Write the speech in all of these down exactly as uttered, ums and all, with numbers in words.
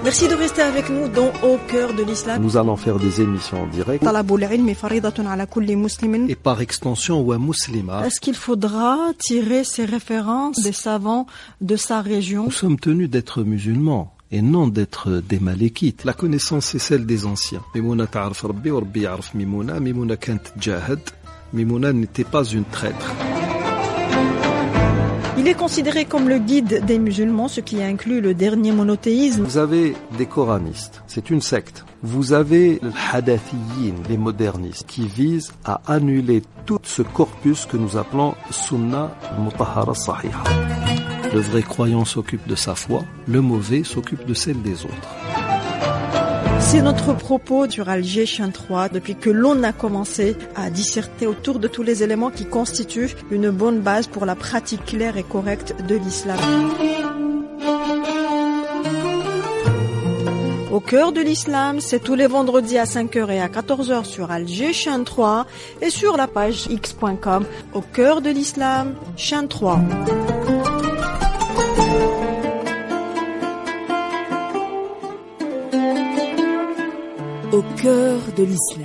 Merci de rester avec nous dans Au cœur de l'islam. Nous allons faire des émissions en direct. Et par extension, ou muslima. Est-ce qu'il faudra tirer ses références des savants de sa région? Nous sommes tenus d'être musulmans et non d'être des malékites. La connaissance, c'est celle des anciens. Mimouna ta'arf Rabbi wa Rabbi ya'arf Mimouna. Mimouna kant jahad. Mimouna n'était pas une traître. Il est considéré comme le guide des musulmans, ce qui inclut le dernier monothéisme. Vous avez des coranistes, c'est une secte. Vous avez les hadathiyin, les modernistes, qui visent à annuler tout ce corpus que nous appelons Sunna Mutahhara Sahiha. Le vrai croyant s'occupe de sa foi, le mauvais s'occupe de celle des autres. C'est notre propos sur Alger Chain trois depuis que l'on a commencé à disserter autour de tous les éléments qui constituent une bonne base pour la pratique claire et correcte de l'islam. Au cœur de l'islam, c'est tous les vendredis à cinq heures et à quatorze heures sur Alger Chain trois et sur la page x point com. Au cœur de l'islam, Chain trois. Au cœur de l'islam.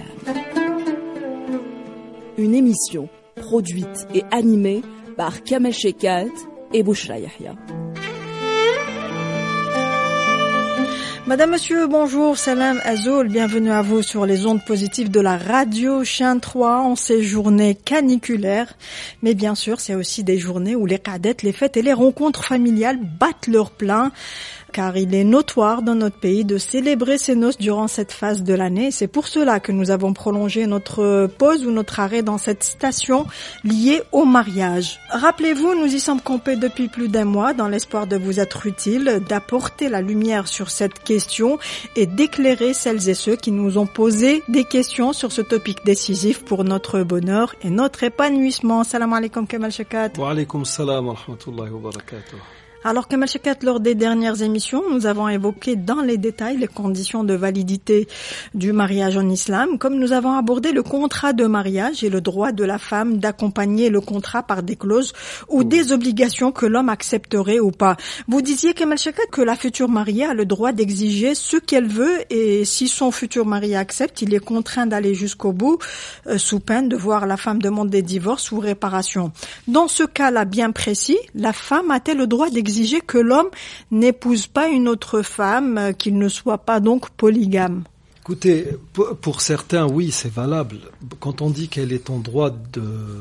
Une émission produite et animée par Kamel Shekat et Bouchra Yahya. Madame, monsieur, bonjour, salam Azoul, bienvenue à vous sur les ondes positives de la radio Chain trois en ces journées caniculaires. Mais bien sûr, c'est aussi des journées où les cadettes, les fêtes et les rencontres familiales battent leur plein. Car il est notoire dans notre pays de célébrer ces noces durant cette phase de l'année. C'est pour cela que nous avons prolongé notre pause ou notre arrêt dans cette station liée au mariage. Rappelez-vous, nous y sommes campés depuis plus d'un mois dans l'espoir de vous être utile, d'apporter la lumière sur cette question et d'éclairer celles et ceux qui nous ont posé des questions sur ce topic décisif pour notre bonheur et notre épanouissement. Salam alaikum Kamel Shekat. Wa alaikum salam wa rahmatullahi wa barakatuh. Alors Kamel Shekat, lors des dernières émissions, nous avons évoqué dans les détails les conditions de validité du mariage en islam, comme nous avons abordé le contrat de mariage et le droit de la femme d'accompagner le contrat par des clauses ou des obligations que l'homme accepterait ou pas. Vous disiez, Kamel Shekat, que la future mariée a le droit d'exiger ce qu'elle veut et si son futur mari accepte, il est contraint d'aller jusqu'au bout, euh, sous peine de voir la femme demander divorce ou réparation. Dans ce cas-là bien précis, la femme a-t-elle le droit d'exiger que l'homme n'épouse pas une autre femme, qu'il ne soit pas donc polygame? Écoutez, pour certains, oui, c'est valable. Quand on dit qu'elle est en droit de,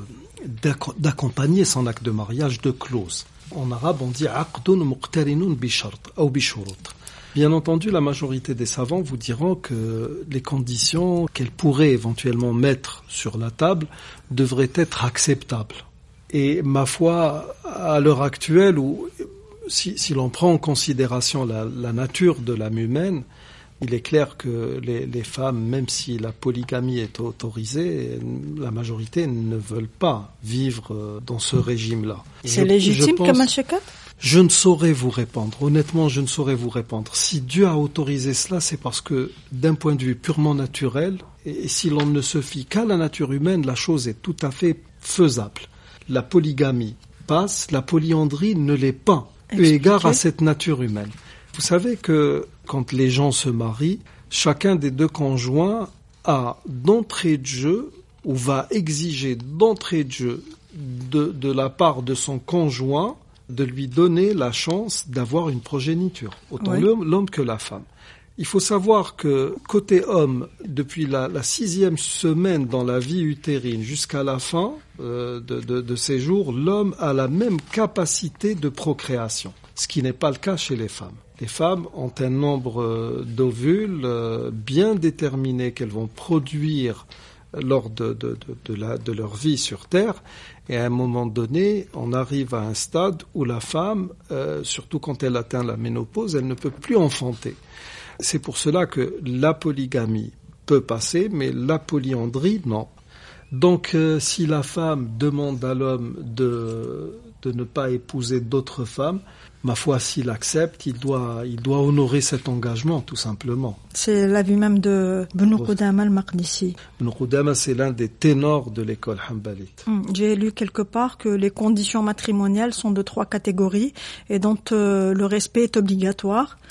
d'accompagner son acte de mariage de clause. En arabe, on dit « aqdun muqtarinun bishart » ou « bishurut ». Bien entendu, la majorité des savants vous diront que les conditions qu'elle pourrait éventuellement mettre sur la table devraient être acceptables. Et ma foi, à l'heure actuelle, où Si, si l'on prend en considération la, la nature de l'âme humaine, il est clair que les, les femmes, même si la polygamie est autorisée, la majorité ne veulent pas vivre dans ce régime-là. C'est je, légitime, Kamel Shekat ? Je ne saurais vous répondre. Honnêtement, je ne saurais vous répondre. Si Dieu a autorisé cela, c'est parce que, d'un point de vue purement naturel, et, et si l'on ne se fie qu'à la nature humaine, la chose est tout à fait faisable. La polygamie passe, la polyandrie ne l'est pas. Eu égard à cette nature humaine. Vous savez que quand les gens se marient, chacun des deux conjoints a d'entrée de jeu ou va exiger d'entrée de jeu de, de la part de son conjoint de lui donner la chance d'avoir une progéniture, autant oui. l'homme, l'homme que la femme. Il faut savoir que côté homme, depuis la, la sixième semaine dans la vie utérine jusqu'à la fin euh, de, de, de ses jours, l'homme a la même capacité de procréation, ce qui n'est pas le cas chez les femmes. Les femmes ont un nombre d'ovules euh, bien déterminé qu'elles vont produire lors de, de, de, de, la, de leur vie sur Terre. Et à un moment donné, on arrive à un stade où la femme, euh, surtout quand elle atteint la ménopause, elle ne peut plus enfanter. C'est pour cela que la polygamie peut passer, mais la polyandrie, non. Donc, euh, si la femme demande à l'homme de, de ne pas épouser d'autres femmes, ma foi, s'il accepte, il doit, il doit honorer cet engagement, tout simplement. C'est l'avis même de Ibn Qudama al-Maqdisi. Ibn Qudama, c'est l'un des ténors de l'école hanbalite. Hum, j'ai lu quelque part que les conditions matrimoniales sont de trois catégories et dont euh, le respect est obligatoire.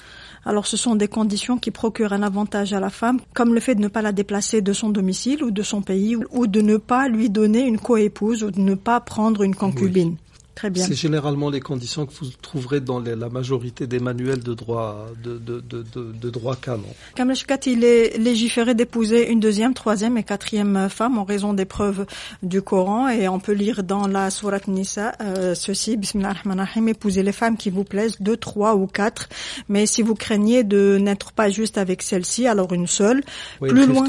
Alors ce sont des conditions qui procurent un avantage à la femme, comme le fait de ne pas la déplacer de son domicile ou de son pays, ou de ne pas lui donner une coépouse ou de ne pas prendre une concubine. Oui. Très bien. C'est généralement les conditions que vous trouverez dans les, la majorité des manuels de droit, de, de, de, de, de droit canon. Kamel Shekat, il est légiféré d'épouser une deuxième, troisième et quatrième femme en raison des preuves du Coran, et on peut lire dans la sourate Nisa euh, ceci, Bismillah ar-Rahman ar-Rahim, épousez les femmes qui vous plaisent, deux, trois ou quatre, mais si vous craignez de n'être pas juste avec celle-ci, alors une seule. Oui, plus loin.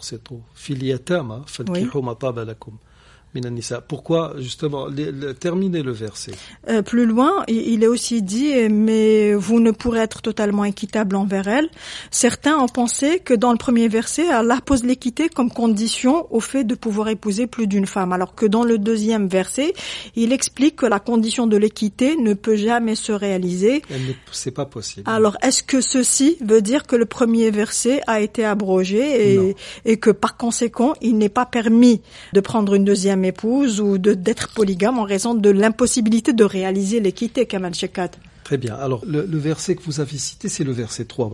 Oui. Pourquoi, justement, les, les, terminer le verset euh, Plus loin, il est aussi dit, mais vous ne pourrez être totalement équitable envers elle. Certains ont pensé que dans le premier verset, Allah pose l'équité comme condition au fait de pouvoir épouser plus d'une femme, alors que dans le deuxième verset, il explique que la condition de l'équité ne peut jamais se réaliser. Elle ne, c'est pas possible. Alors, est-ce que ceci veut dire que le premier verset a été abrogé et, et que par conséquent, il n'est pas permis de prendre une deuxième épouse ou de d'être polygame en raison de l'impossibilité de réaliser l'équité, Kamel Shekat? Très bien. Alors, le, le verset que vous avez cité, c'est le verset trois.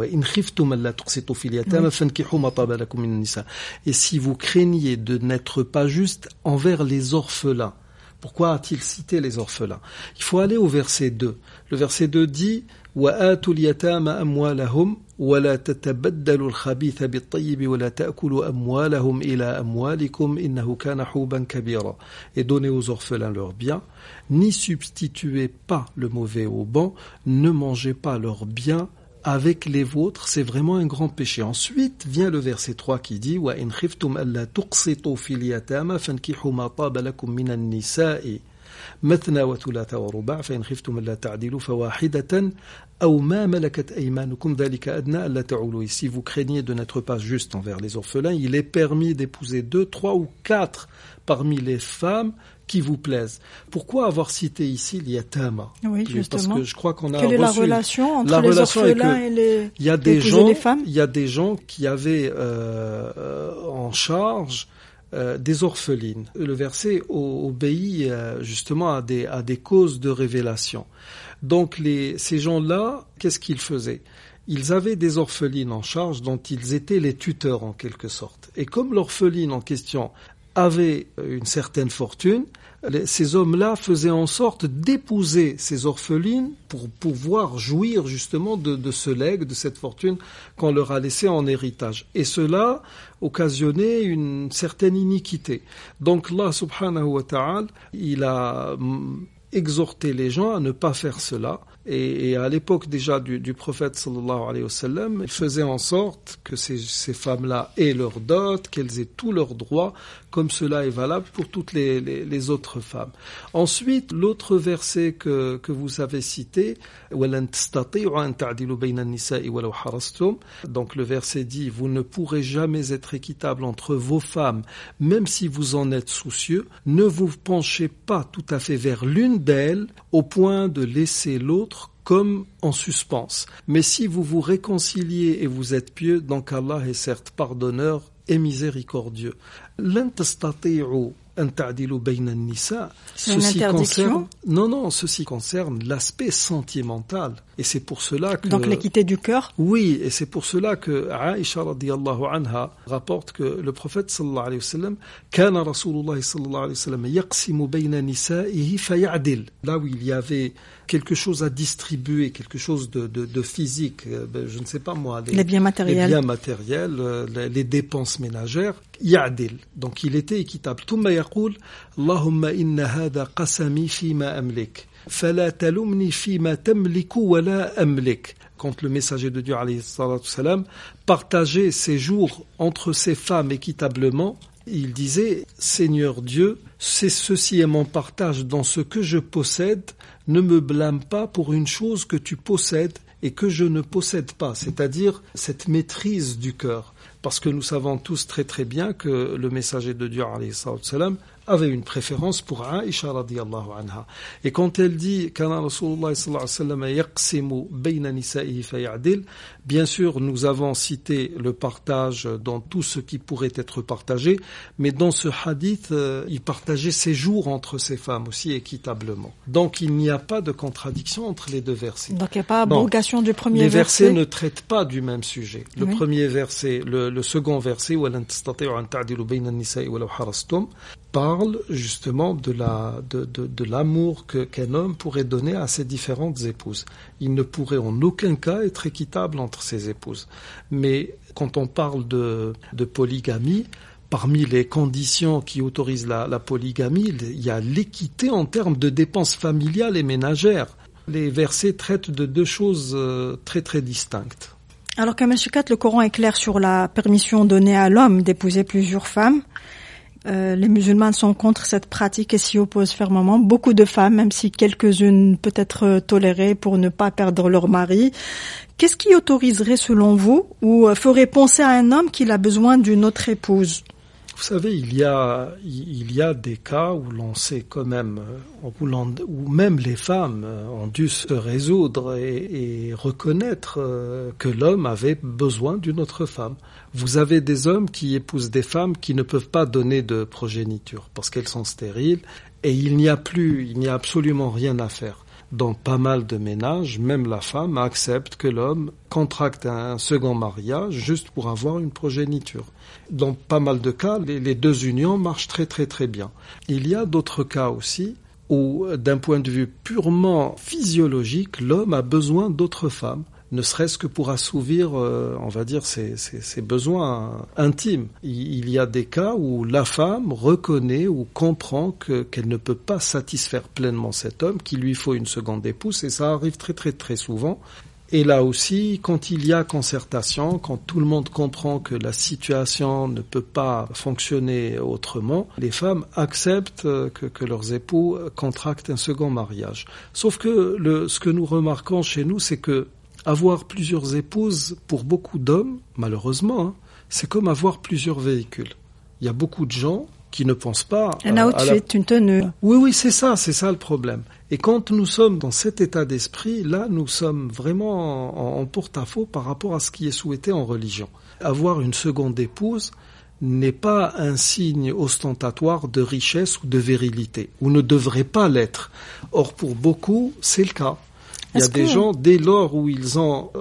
Et si vous craignez de n'être pas juste envers les orphelins. Pourquoi a-t-il cité les orphelins? Il faut aller au verset deux. Le verset deux dit وَآتُوا الْيَتَامَ أَمْوَالَهُمْ وَلَا تَتَبَدَّلُوا الْخَبِيثَ بِالطَّيِّبِ وَلَا تَأْكُلُوا أَمْوَالَهُمْ إِلَى أَمْوَالِكُمْ إِنَّهُ كَانَ حُوبًا كَبِيرًا. Et donnez aux orphelins leurs biens, n'y substituez pas le mauvais au bon, ne mangez pas leurs biens avec les vôtres, c'est vraiment un grand péché. Ensuite vient le verset trois qui dit وَإِنْ خِفْتُمْ أَلَّا تُقْسِطُوا فِي الْيَتَامَى فَانكِحُوا مَا طَابَ لَكُم مِّنَ النِّسَاءِ مثنى وثلاث ورباع فإن خفتم ألا تعدلوا فواحدة أو ما ملكت أيمانكم ذلك أدنى ألا تعولوا. Si vous craignez de n'être pas juste envers les orphelins, il est permis d'épouser deux, trois ou quatre parmi les femmes qui vous plaisent. Pourquoi avoir cité ici l'yatama? Oui, justement. Parce que je crois qu'on a Quelle est reçu la relation entre la les relation orphelins et les, il y a des gens, les femmes? Il y a des gens qui avaient euh, euh, en charge Euh, des orphelines. Le verset obéit euh, justement à des, à des causes de révélation. Donc les, ces gens-là, qu'est-ce qu'ils faisaient? Ils avaient des orphelines en charge dont ils étaient les tuteurs en quelque sorte. Et comme l'orpheline en question avait une certaine fortune, les, ces hommes-là faisaient en sorte d'épouser ces orphelines pour pouvoir jouir justement de, de ce legs, de cette fortune qu'on leur a laissée en héritage. Et cela occasionnait une certaine iniquité. Donc Allah subhanahu wa ta'ala, il a exhorté les gens à ne pas faire cela. Et, et à l'époque déjà du, du prophète sallallahu alayhi wa sallam, il faisait en sorte que ces, ces femmes-là aient leur dot, qu'elles aient tous leurs droits, comme cela est valable pour toutes les, les, les autres femmes. Ensuite, l'autre verset que, que vous avez cité, donc le verset dit, vous ne pourrez jamais être équitable entre vos femmes, même si vous en êtes soucieux, ne vous penchez pas tout à fait vers l'une d'elles, au point de laisser l'autre comme en suspens. Mais si vous vous réconciliez et vous êtes pieux, donc Allah est certes pardonneur et miséricordieux. C'est une interdiction. Concerne, non, non, ceci concerne l'aspect sentimental. Et c'est pour cela que... Donc l'équité du cœur? Oui, et c'est pour cela que Aïcha radiyallahu anha rapporte que le prophète sallallahu alayhi wa sallam kana Rasulullah sallallahu alayhi wa sallam yaqsimu bayna nisa'ihi faya'dil. Là où il y avait quelque chose à distribuer, quelque chose de, de, de physique, je ne sais pas moi, les, les biens matériels, les, biens matériels les, les dépenses ménagères, ya'dil. Donc il était équitable. Thumma yaqul, Allahumma inna hada qasami fima amlik. فلا تلمني فيما تملك ولا أملك. Quand le messager de Dieu alayhi salatu salam partageait ses jours entre ses femmes équitablement, il disait, Seigneur Dieu, c'est ceci est mon partage dans ce que je possède, ne me blâme pas pour une chose que tu possèdes et que je ne possède pas, c'est-à-dire cette maîtrise du cœur. Parce que nous savons tous très très bien que le messager de Dieu alayhi salatu salam avait une préférence pour Aïcha radiyallahu anha. Et quand elle dit kana Rasulullah sallallahu alayhi wa sallam yaqsimu bayna nisa'ihi faya'dil, bien sûr, nous avons cité le partage dans tout ce qui pourrait être partagé, mais dans ce hadith, euh, il partageait ses jours entre ses femmes aussi équitablement. Donc il n'y a pas de contradiction entre les deux versets. Donc il n'y a pas abrogation du premier les verset. Les versets ne traitent pas du même sujet. Le oui. premier verset, le, le second verset, وَلَن تَسْتَطِيعُوا أَن تَعْدِلُوا بَيْنَ النِّسَاءِ وَلَوْ حَرَصْتُمْ, parle justement de la de de, de l'amour que qu'un homme pourrait donner à ses différentes épouses. Il ne pourrait en aucun cas être équitable entre ses épouses. Mais quand on parle de de polygamie, parmi les conditions qui autorisent la, la polygamie, il y a l'équité en termes de dépenses familiales et ménagères. Les versets traitent de deux choses euh, très très distinctes. Alors Kamal Shekat, le Coran est clair sur la permission donnée à l'homme d'épouser plusieurs femmes. Euh, les musulmans sont contre cette pratique et s'y opposent fermement. Beaucoup de femmes, même si quelques-unes peut être tolérées pour ne pas perdre leur mari. Qu'est-ce qui autoriserait selon vous ou ferait penser à un homme qu'il a besoin d'une autre épouse ? Vous savez, il y a il y a des cas où l'on sait quand même, où, l'on, où même les femmes ont dû se résoudre et, et reconnaître que l'homme avait besoin d'une autre femme. Vous avez des hommes qui épousent des femmes qui ne peuvent pas donner de progéniture parce qu'elles sont stériles et il n'y a plus, il n'y a absolument rien à faire. Dans pas mal de ménages, même la femme accepte que l'homme contracte un second mariage juste pour avoir une progéniture. Dans pas mal de cas, les, les deux unions marchent très très très bien. Il y a d'autres cas aussi où, d'un point de vue purement physiologique, l'homme a besoin d'autres femmes, ne serait-ce que pour assouvir, euh, on va dire, ses, ses, ses besoins intimes. Il, il y a des cas où la femme reconnaît ou comprend que, qu'elle ne peut pas satisfaire pleinement cet homme, qu'il lui faut une seconde épouse, et ça arrive très très très souvent. Et là aussi, quand il y a concertation, quand tout le monde comprend que la situation ne peut pas fonctionner autrement, les femmes acceptent que, que leurs époux contractent un second mariage. Sauf que le, ce que nous remarquons chez nous, c'est que avoir plusieurs épouses, pour beaucoup d'hommes, malheureusement, hein, c'est comme avoir plusieurs véhicules. Il y a beaucoup de gens qui ne pensent pas... Un à, outfit, à la... une tenue. Oui, oui, c'est ça, c'est ça le problème. Et quand nous sommes dans cet état d'esprit, là, nous sommes vraiment en, en porte-à-faux par rapport à ce qui est souhaité en religion. Avoir une seconde épouse n'est pas un signe ostentatoire de richesse ou de virilité, ou ne devrait pas l'être. Or, pour beaucoup, c'est le cas. Il y a Est-ce des que... gens, dès lors où ils ont,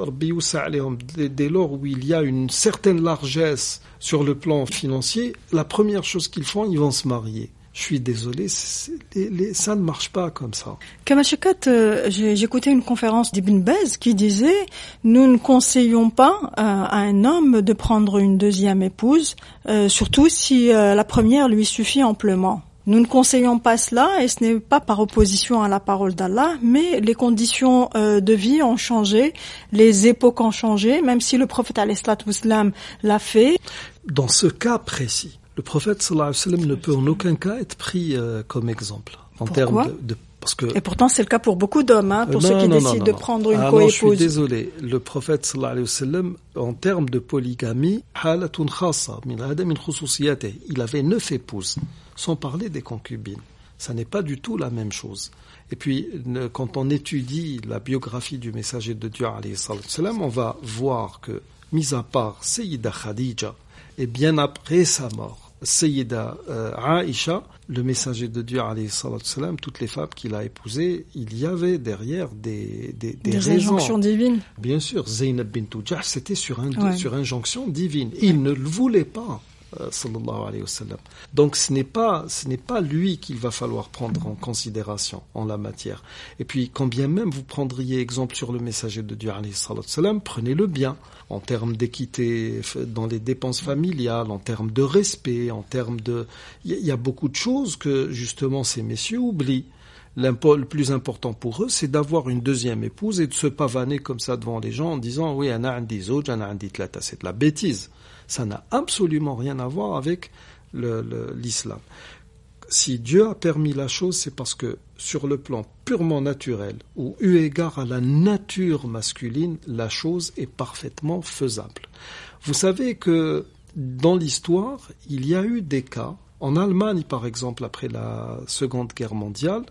dès lors où il y a une certaine largesse sur le plan financier, la première chose qu'ils font, ils vont se marier. Je suis désolé, c'est, les, les, ça ne marche pas comme ça. Kamal Shekat, euh, j'ai, j'ai écouté une conférence d'Ibn Baz qui disait « Nous ne conseillons pas euh, à un homme de prendre une deuxième épouse, euh, surtout si euh, la première lui suffit amplement. » Nous ne conseillons pas cela et ce n'est pas par opposition à la parole d'Allah, mais les conditions euh, de vie ont changé, les époques ont changé, même si le prophète alayhi salatu wassalam l'a fait. Dans ce cas précis, le prophète sallallahu alayhi wa sallam ne peut en aucun cas être pris euh, comme exemple. En Pourquoi termes de, de parce que et pourtant c'est le cas pour beaucoup d'hommes, hein, pour euh, ceux non, qui non, décident non, non, de non. prendre une ah coépouse. Non, je suis désolé. Le prophète sallallahu alayhi wa sallam, en termes de polygamie, halatun khassa min hada min khususiyatih, il avait neuf épouses, sans parler des concubines. Ça n'est pas du tout la même chose. Et puis, quand on étudie la biographie du messager de Dieu alayhi salam, on va voir que, mis à part Sayyida Khadija, et bien après sa mort, Sayyida euh, Aïcha, le messager de Dieu alayhi salam, toutes les femmes qu'il a épousées, il y avait derrière des des, des, des raisons. injonctions divines. Bien sûr, Zaynab bint Jahsh, c'était sur un ouais. sur injonction divine. Il ouais. ne le voulait pas. Sallallahu alayhi wa sallam. Donc ce n'est pas ce n'est pas lui qu'il va falloir prendre en considération en la matière. Et puis quand bien même vous prendriez exemple sur le messager de Dieu alayhi salam, prenez-le bien en termes d'équité dans les dépenses familiales, en termes de respect, en termes de il y, y a beaucoup de choses que justement ces messieurs oublient. Le plus important pour eux, c'est d'avoir une deuxième épouse et de se pavaner comme ça devant les gens en disant oui, ana andi zawj, ana andi tlata. C'est de la bêtise. Ça n'a absolument rien à voir avec le, le, l'islam. Si Dieu a permis la chose, c'est parce que sur le plan purement naturel, ou eu égard à la nature masculine, la chose est parfaitement faisable. Vous savez que dans l'histoire, il y a eu des cas En Allemagne, par exemple, après la Seconde Guerre mondiale,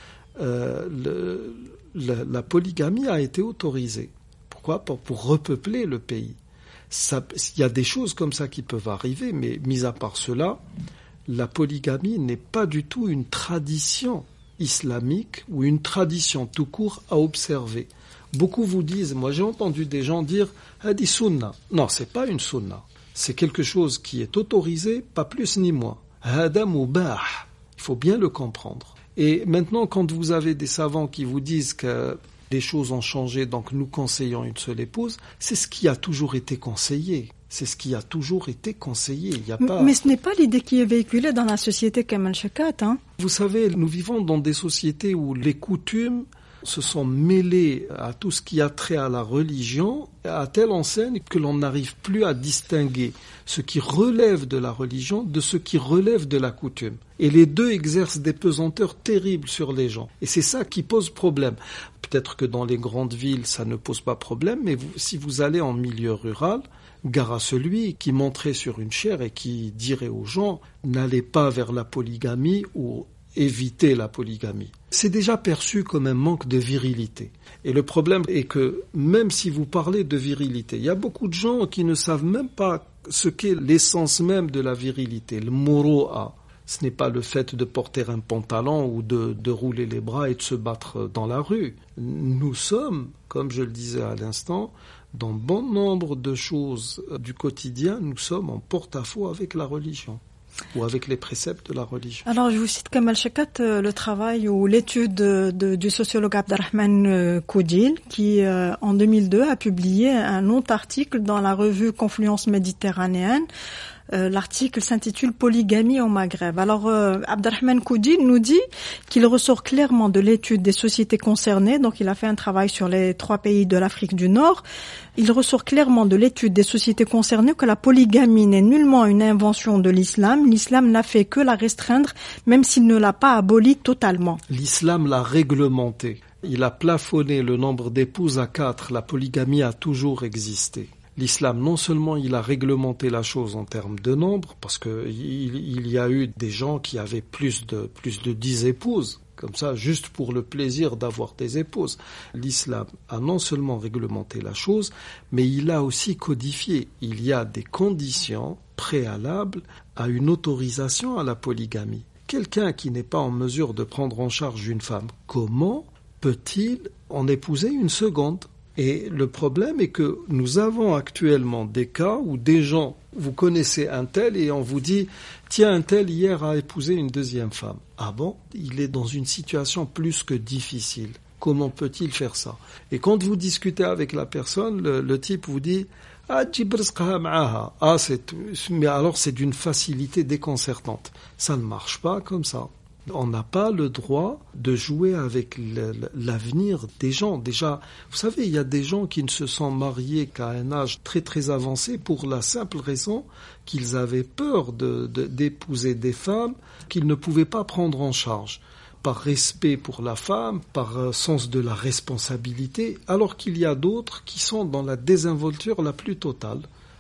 euh, le, la, la polygamie a été autorisée. Pourquoi ? Pour, pour repeupler le pays. Il y a des choses comme ça qui peuvent arriver, mais mis à part cela, la polygamie n'est pas du tout une tradition islamique ou une tradition tout court à observer. Beaucoup vous disent, moi j'ai entendu des gens dire « Hadi sunna ». Non, c'est pas une sunna. C'est quelque chose qui est autorisé, pas plus ni moins. Hada mubah. Il faut bien le comprendre. Et maintenant, quand vous avez des savants qui vous disent que les choses ont changé, donc nous conseillons une seule épouse, c'est ce qui a toujours été conseillé. C'est ce qui a toujours été conseillé. Il y a pas... Mais ce n'est pas l'idée qui est véhiculée dans la société Kamal Shakat, hein. Vous savez, nous vivons dans des sociétés où les coutumes se sont mêlés à tout ce qui a trait à la religion, à telle enseigne que l'on n'arrive plus à distinguer ce qui relève de la religion de ce qui relève de la coutume. Et les deux exercent des pesanteurs terribles sur les gens. Et c'est ça qui pose problème. Peut-être que dans les grandes villes, ça ne pose pas problème, mais vous, si vous allez en milieu rural, gare à celui qui monterait sur une chaire et qui dirait aux gens « n'allez pas vers la polygamie » ou éviter la polygamie. C'est déjà perçu comme un manque de virilité. Et le problème est que même si vous parlez de virilité, il y a beaucoup de gens qui ne savent même pas ce qu'est l'essence même de la virilité, le muru'a. Ce n'est pas le fait de porter un pantalon ou de, de rouler les bras et de se battre dans la rue. Nous sommes, comme je le disais à l'instant, dans bon nombre de choses du quotidien, nous sommes en porte-à-faux avec la religion. Ou avec les préceptes de la religion. Alors, je vous cite Kamal Shakat, euh, le travail ou l'étude de, de, du sociologue Abderrahmane euh, Koudil, qui, euh, en deux mille deux, a publié un long article dans la revue Confluence méditerranéenne. Euh, l'article s'intitule « Polygamie au Maghreb ». Alors, euh, Abderrahmane Koudil nous dit qu'il ressort clairement de l'étude des sociétés concernées, donc il a fait un travail sur les trois pays de l'Afrique du Nord. Il ressort clairement de l'étude des sociétés concernées que la polygamie n'est nullement une invention de l'islam. L'islam n'a fait que la restreindre, même s'il ne l'a pas abolie totalement. L'islam l'a réglementée. Il a plafonné le nombre d'épouses à quatre. La polygamie a toujours existé. L'islam, non seulement il a réglementé la chose en termes de nombre, parce que il, il y a eu des gens qui avaient plus de, plus de dix épouses, comme ça, juste pour le plaisir d'avoir des épouses. L'islam a non seulement réglementé la chose, mais il a aussi codifié. Il y a des conditions préalables à une autorisation à la polygamie. Quelqu'un qui n'est pas en mesure de prendre en charge une femme, comment peut-il en épouser une seconde ? Et le problème est que nous avons actuellement des cas où des gens, vous connaissez un tel et on vous dit « Tiens, un tel hier a épousé une deuxième femme. » Ah bon ? Il est dans une situation plus que difficile. Comment peut-il faire ça ? Et quand vous discutez avec la personne, le, le type vous dit « Ah, jibrizqaha ma'aha. » Ah, c'est, mais alors c'est d'une facilité déconcertante. Ça ne marche pas comme ça. On n'a pas le droit de jouer avec le, l'avenir des gens. Déjà, vous savez, il y a des gens qui ne se sont mariés qu'à un âge très très avancé pour la simple raison qu'ils avaient peur de, de, d'épouser des femmes qu'ils ne pouvaient pas prendre en charge. Par respect pour la femme, par sens de la responsabilité, alors qu'il y a d'autres qui sont dans la désinvolture la plus totale.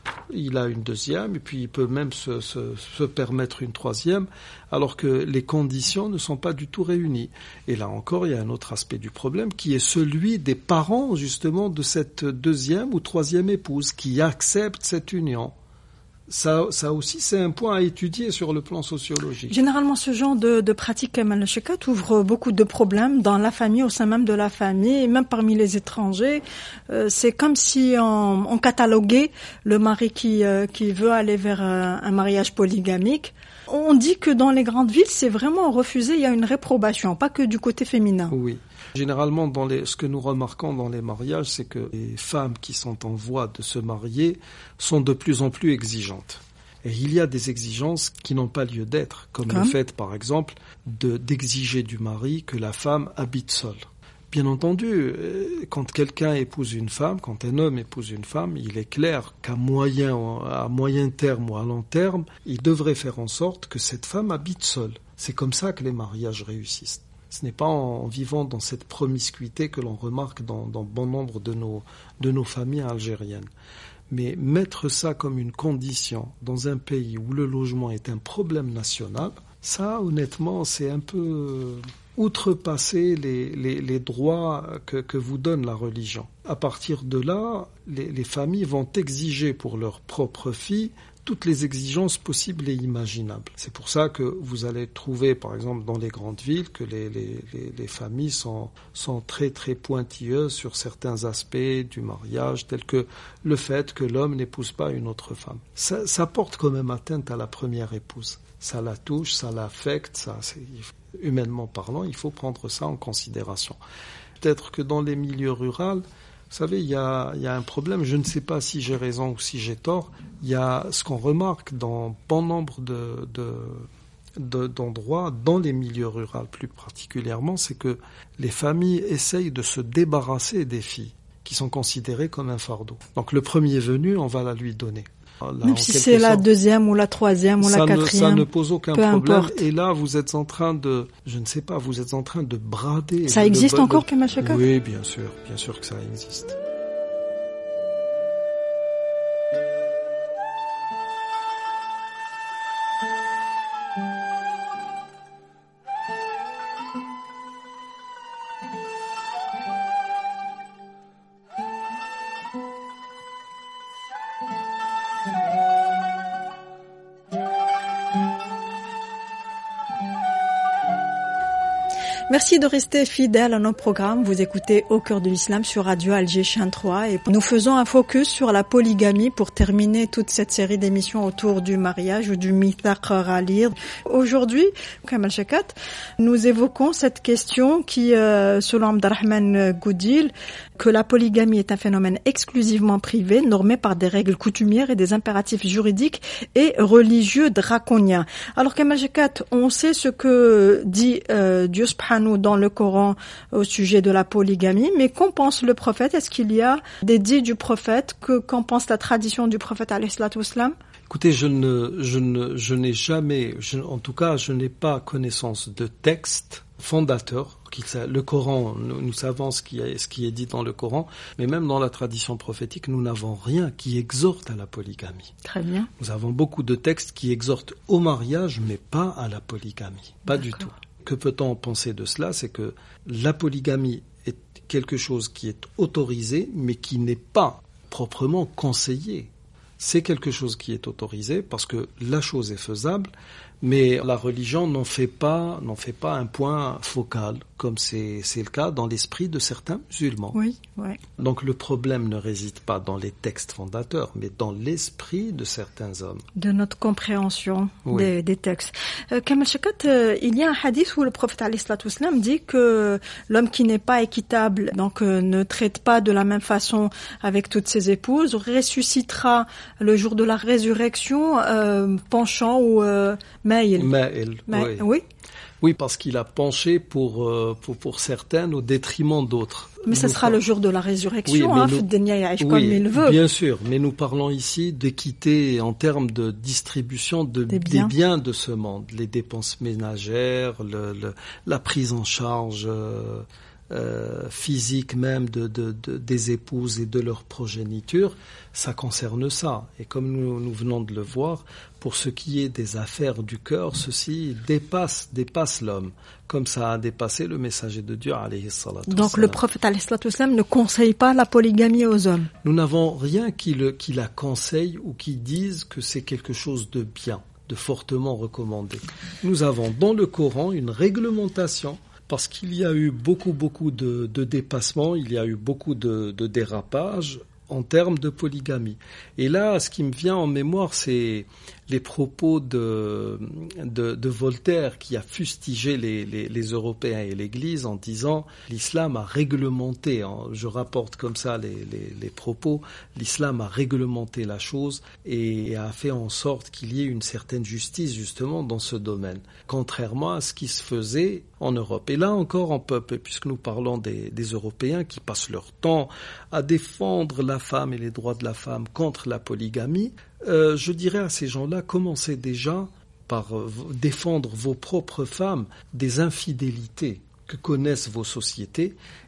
Il a une deuxième et puis il peut même se, se, se permettre une troisième alors que les conditions ne sont pas du tout réunies. Et là encore, il y a un autre aspect du problème qui est celui des parents justement de cette deuxième ou troisième épouse qui acceptent cette union. Ça, ça aussi, c'est un point à étudier sur le plan sociologique. Généralement, ce genre de, de pratique Kamal Shakat ouvre beaucoup de problèmes dans la famille, au sein même de la famille, même parmi les étrangers. Euh, c'est comme si on, on cataloguait le mari qui, euh, qui veut aller vers un, un mariage polygamique. On dit que dans les grandes villes, c'est vraiment refusé, il y a une réprobation, pas que du côté féminin. Oui. Généralement, dans les, ce que nous remarquons dans les mariages, c'est que les femmes qui sont en voie de se marier sont de plus en plus exigeantes. Et il y a des exigences qui n'ont pas lieu d'être, comme, comme le fait, par exemple, de, d'exiger du mari que la femme habite seule. Bien entendu, quand quelqu'un épouse une femme, quand un homme épouse une femme, il est clair qu'à moyen, à moyen terme ou à long terme, il devrait faire en sorte que cette femme habite seule. C'est comme ça que les mariages réussissent. Ce n'est pas en vivant dans cette promiscuité que l'on remarque dans, dans bon nombre de nos, de nos familles algériennes. Mais mettre ça comme une condition dans un pays où le logement est un problème national, ça, honnêtement, c'est un peu outrepasser les, les, les droits que, que vous donne la religion. À partir de là, les, les familles vont exiger pour leurs propres filles toutes les exigences possibles et imaginables. C'est pour ça que vous allez trouver, par exemple, dans les grandes villes, que les, les, les, les familles sont, sont très très pointilleuses sur certains aspects du mariage, tels que le fait que l'homme n'épouse pas une autre femme. Ça, ça porte quand même atteinte à la première épouse. Ça la touche, ça l'affecte, ça, c'est, humainement parlant, il faut prendre ça en considération. Peut-être que dans les milieux ruraux, vous savez, il y a, il y a un problème, je ne sais pas si j'ai raison ou si j'ai tort, il y a ce qu'on remarque dans bon nombre de, de, de, d'endroits, dans les milieux ruraux plus particulièrement, c'est que les familles essayent de se débarrasser des filles qui sont considérées comme un fardeau. Donc le premier venu, on va la lui donner. Là, même si c'est la deuxième ou la troisième ou la quatrième. Ne, ça ne pose aucun problème. Importe. Et là, vous êtes en train de, je ne sais pas, vous êtes en train de brader. Ça le, existe le, encore, le, Kamal Shakab ? Oui, bien sûr, bien sûr que ça existe. Merci de rester fidèle à nos programmes. Vous écoutez Au cœur de l'islam sur Radio Alger Chaîne trois et nous faisons un focus sur la polygamie pour terminer toute cette série d'émissions autour du mariage ou du mithaq ghalir. Aujourd'hui, Kamal Shakat, nous évoquons cette question qui, euh, selon Abderrahman Goudil, que la polygamie est un phénomène exclusivement privé, normé par des règles coutumières et des impératifs juridiques et religieux draconiens. Alors Kamal Shakat, on sait ce que dit euh, Dieu subhanahu dans le Coran au sujet de la polygamie, mais qu'en pense le prophète ? Est-ce qu'il y a des dits du prophète ? Que, qu'en pense la tradition du prophète alayhi salatu wassalam ? Écoutez, je ne, je ne, je n'ai jamais, je, en tout cas, je n'ai pas connaissance de texte fondateur. Le Coran, nous, nous savons ce qui, est, ce qui est dit dans le Coran, mais même dans la tradition prophétique, nous n'avons rien qui exhorte à la polygamie. Très bien. Nous avons beaucoup de textes qui exhortent au mariage, mais pas à la polygamie. Pas D'accord. du tout. Que peut-on penser de cela ? C'est que la polygamie est quelque chose qui est autorisé, mais qui n'est pas proprement conseillé. C'est quelque chose qui est autorisé parce que la chose est faisable, mais la religion n'en fait pas, n'en fait pas un point focal, comme c'est, c'est le cas dans l'esprit de certains musulmans. Oui, oui. Donc le problème ne réside pas dans les textes fondateurs, mais dans l'esprit de certains hommes. De notre compréhension oui. des, des textes. Euh, Kamal Shakat, euh, il y a un hadith où le prophète alayhi salatu wassalam dit que l'homme qui n'est pas équitable, donc euh, ne traite pas de la même façon avec toutes ses épouses, ressuscitera le jour de la résurrection euh, penchant ou euh, maïl. Maïl, oui. oui. Oui, parce qu'il a penché pour, euh, pour, pour certaines au détriment d'autres. Mais ce sera le jour de la résurrection, oui, hein, nous, oui, comme il veut. Bien sûr, mais nous parlons ici d'équité en termes de distribution de, des, biens. des biens de ce monde, les dépenses ménagères, le, le, la prise en charge euh, euh, physique même de, de, de, des épouses et de leur progéniture, ça concerne ça. Et comme nous, nous venons de le voir, pour ce qui est des affaires du cœur, ceci dépasse, dépasse l'homme, comme ça a dépassé le messager de Dieu, alayhi salatu wassalam. Donc le prophète, alayhi salatu wassalam, ne conseille pas la polygamie aux hommes. Nous n'avons rien qui, le, qui la conseille ou qui dise que c'est quelque chose de bien, de fortement recommandé. Nous avons dans le Coran une réglementation, parce qu'il y a eu beaucoup, beaucoup de, de dépassements, il y a eu beaucoup de, de dérapages en termes de polygamie. Et là, ce qui me vient en mémoire, c'est les propos de, de, de Voltaire qui a fustigé les, les, les Européens et l'Église en disant l'islam a réglementé, hein, je rapporte comme ça les, les, les propos, l'islam a réglementé la chose et a fait en sorte qu'il y ait une certaine justice justement dans ce domaine, contrairement à ce qui se faisait en Europe. Et là encore, on peut, puisque nous parlons des, des Européens qui passent leur temps à défendre la femme et les droits de la femme contre la polygamie, Euh, je dirais à ces gens-là, commencez déjà par euh, défendre vos propres femmes des infidélités que connaissent vos sociétés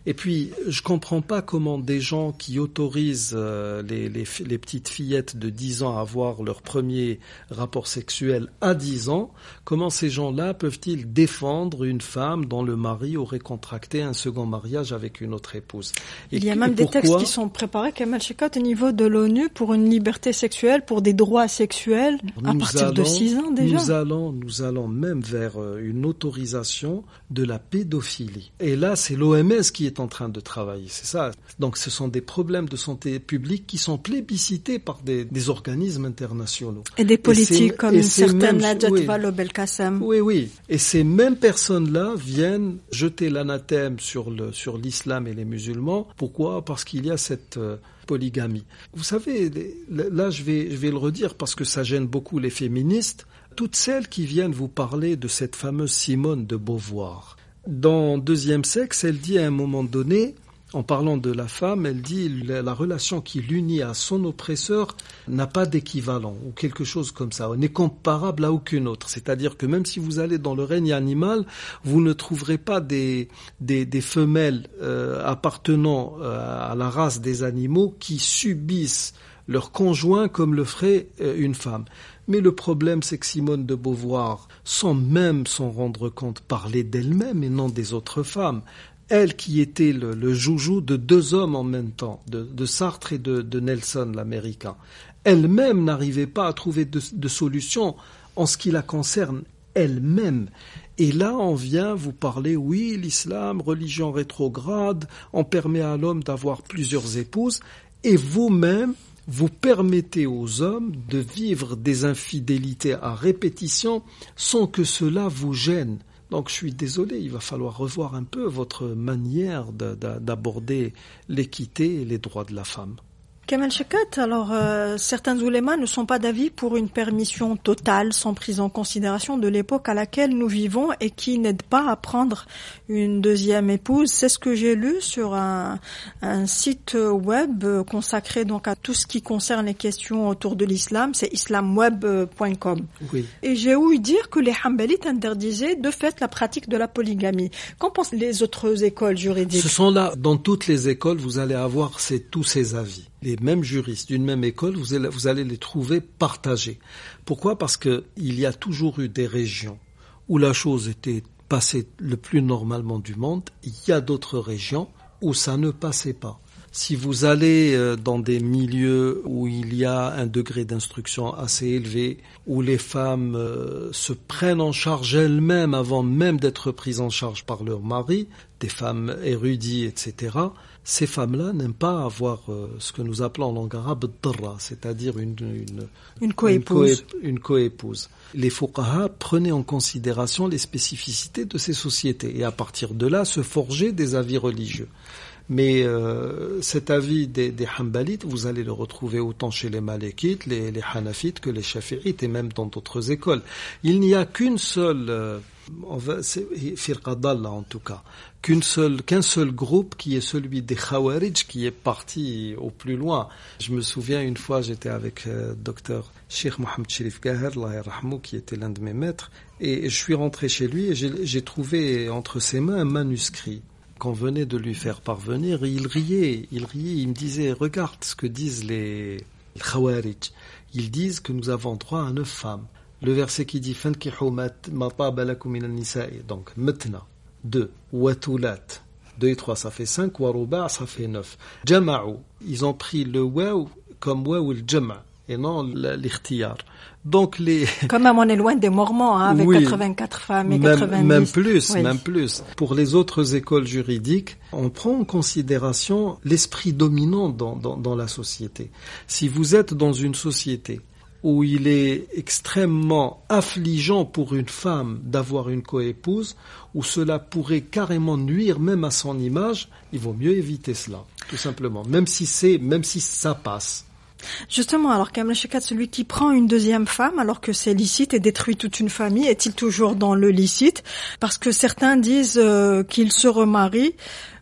Et puis, je comprends pas comment des gens qui autorisent euh, les, les, les petites fillettes de dix ans à avoir leur premier rapport sexuel à dix ans, comment ces gens-là peuvent-ils défendre une femme dont le mari aurait contracté un second mariage avec une autre épouse? Et Il y a même des pourquoi... textes qui sont préparés, Kamal Chekhat, au niveau de l'ONU pour une liberté sexuelle, pour des droits sexuels, à nous partir allons, de six ans déjà. Nous allons, nous allons même vers une autorisation de la pédophilie. Et là, c'est l'O M S qui est en train de travailler, c'est ça. Donc ce sont des problèmes de santé publique qui sont plébiscités par des, des organismes internationaux. Et des politiques et comme une certaine Najat oui, Vallaud-Belkacem. Oui, oui. Et ces mêmes personnes-là viennent jeter l'anathème sur le, sur l'islam et les musulmans. Pourquoi? Parce qu'il y a cette euh, polygamie. Vous savez, là je vais, je vais le redire parce que ça gêne beaucoup les féministes. Toutes celles qui viennent vous parler de cette fameuse Simone de Beauvoir. Dans Deuxième Sexe, elle dit à un moment donné, en parlant de la femme, elle dit la, la relation qui l'unit à son oppresseur n'a pas d'équivalent ou quelque chose comme ça. Elle n'est comparable à aucune autre. C'est-à-dire que même si vous allez dans le règne animal, vous ne trouverez pas des, des, des femelles euh, appartenant euh, à la race des animaux qui subissent leur conjoint comme le ferait euh, une femme. Mais le problème, c'est que Simone de Beauvoir, sans même s'en rendre compte, parlait d'elle-même et non des autres femmes. Elle qui était le, le joujou de deux hommes en même temps, de, de Sartre et de, de Nelson, l'Américain. Elle-même n'arrivait pas à trouver de, de solution en ce qui la concerne elle-même. Et là, on vient vous parler, oui, l'islam, religion rétrograde, on permet à l'homme d'avoir plusieurs épouses, et vous-même, vous permettez aux hommes de vivre des infidélités à répétition sans que cela vous gêne. Donc je suis désolé, il va falloir revoir un peu votre manière de, de, d'aborder l'équité et les droits de la femme. Kamal Chekhat, alors euh, certains oulémas ne sont pas d'avis pour une permission totale sans prise en considération de l'époque à laquelle nous vivons et qui n'aide pas à prendre une deuxième épouse. C'est ce que j'ai lu sur un, un site web consacré donc à tout ce qui concerne les questions autour de l'islam, c'est islamweb point com. Oui. Et j'ai ouï dire que les Hanbalites interdisaient de fait la pratique de la polygamie. Qu'en pensent les autres écoles juridiques? Ce sont là, dans toutes les écoles, vous allez avoir ces, tous ces avis. Les mêmes juristes d'une même école, vous allez, vous allez les trouver partagés. Pourquoi? Parce que il y a toujours eu des régions où la chose était passée le plus normalement du monde. Il y a d'autres régions où ça ne passait pas. Si vous allez dans des milieux où il y a un degré d'instruction assez élevé, où les femmes euh, se prennent en charge elles-mêmes avant même d'être prises en charge par leur mari, des femmes érudies, et cetera, ces femmes-là n'aiment pas avoir euh, ce que nous appelons en langue arabe dra, c'est-à-dire une, une, une coépouse. Une, co- une coépouse. Les fuqaha prenaient en considération les spécificités de ces sociétés et à partir de là se forgeaient des avis religieux. Mais euh, cet avis des, des Hanbalites, vous allez le retrouver autant chez les Malikites, les, les Hanafites que les Shafi'ites et même dans d'autres écoles. Il n'y a qu'une seule, euh, on va, c'est Firqa Dalla en tout cas, qu'une seule, qu'un seul groupe qui est celui des Khawarij qui est parti au plus loin. Je me souviens une fois, j'étais avec euh, docteur Cheikh Mohamed Sherif Gaher, Allah yarhamou, qui était l'un de mes maîtres, et je suis rentré chez lui et j'ai, j'ai trouvé entre ses mains un manuscrit qu'on venait de lui faire parvenir, et il riait, il riait, il me disait, regarde ce que disent les Khawarij. Ils disent que nous avons droit à neuf femmes. Le verset qui dit, fankihu ma taba lakum min an-nisa'i, donc, matna, deux, watulat, deux et trois, ça fait cinq, waruba, ça fait neuf. Jama'u, ils ont pris le waw comme waw al-jama', et non l'ikhtiyar. Donc les quand même on est loin des Mormons hein, avec oui, quatre-vingt-quatre femmes et même, quatre-vingt-dix. Même plus, oui. même plus. Pour les autres écoles juridiques, on prend en considération l'esprit dominant dans, dans, dans la société. Si vous êtes dans une société où il est extrêmement affligeant pour une femme d'avoir une coépouse, où cela pourrait carrément nuire même à son image, il vaut mieux éviter cela, tout simplement. Même si c'est, même si ça passe. Justement, alors Kamal Chekhat, celui qui prend une deuxième femme alors que c'est licite et détruit toute une famille, est-il toujours dans le licite? Parce que certains disent euh, qu'il se remarie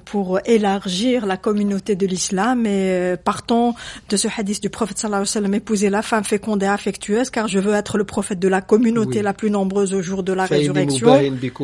pour élargir la communauté de l'islam et partant de ce hadith du prophète sallallahu alayhi wa sallam, épouser la femme féconde et affectueuse car je veux être le prophète de la communauté oui. la plus nombreuse au jour de la résurrection.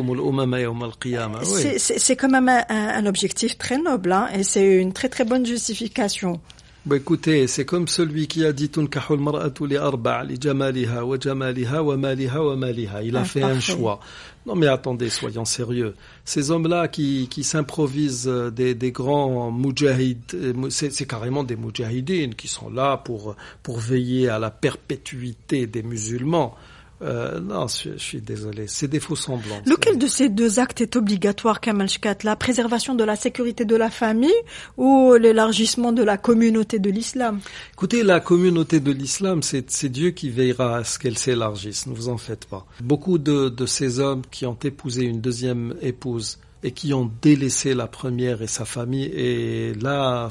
C'est, c'est, c'est quand même un, un objectif très noble hein, et c'est une très très bonne justification. Bah écoutez, c'est comme celui qui a dit tunkahul mar'atu li arba' li jamaliha wa jamaliha wa maliha wa maliha. Il a ah, fait parfait. un choix. Non mais attendez, soyons sérieux. Ces hommes-là qui qui s'improvisent des des grands moudjahids, c'est c'est carrément des moudjahidines qui sont là pour pour veiller à la perpétuité des musulmans. Euh, non, je, je suis désolé, c'est des faux semblants. Lequel de ces deux actes est obligatoire, Kamal Shkat? La préservation de la sécurité de la famille ou l'élargissement de la communauté de l'islam? Écoutez, la communauté de l'islam, c'est, c'est Dieu qui veillera à ce qu'elle s'élargisse, ne vous en faites pas. Beaucoup de, de ces hommes qui ont épousé une deuxième épouse et qui ont délaissé la première et sa famille, et là,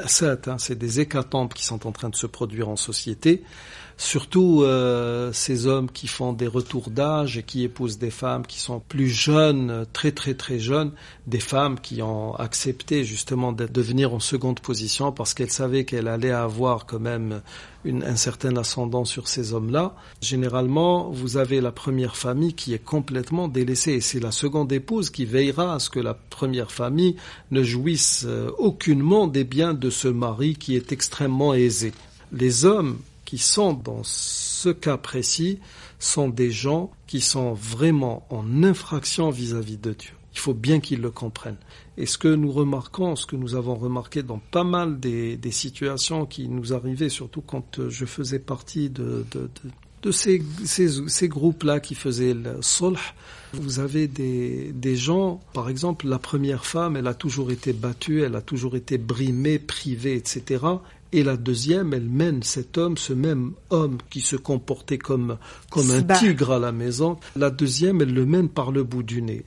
c'est des hécatombes qui sont en train de se produire en société. Surtout euh, ces hommes qui font des retours d'âge et qui épousent des femmes qui sont plus jeunes, très très très jeunes, des femmes qui ont accepté justement de devenir en seconde position parce qu'elles savaient qu'elles allaient avoir quand même une, un certain ascendant sur ces hommes-là. Généralement, vous avez la première famille qui est complètement délaissée et c'est la seconde épouse qui veillera à ce que la première famille ne jouisse euh, aucunement des biens de ce mari qui est extrêmement aisé. Les hommes qui sont dans ce cas précis sont des gens qui sont vraiment en infraction vis-à-vis de Dieu. Il faut bien qu'ils le comprennent. Et ce que nous remarquons, ce que nous avons remarqué dans pas mal des, des situations qui nous arrivaient, surtout quand je faisais partie de, de, de, de ces, ces, ces groupes-là qui faisaient le sulh, vous avez des, des gens, par exemple, la première femme, elle a toujours été battue, elle a toujours été brimée, privée, et cetera. Et la deuxième, elle mène cet homme, ce même homme qui se comportait comme, comme un tigre à la maison. La deuxième, elle le mène par le bout du nez.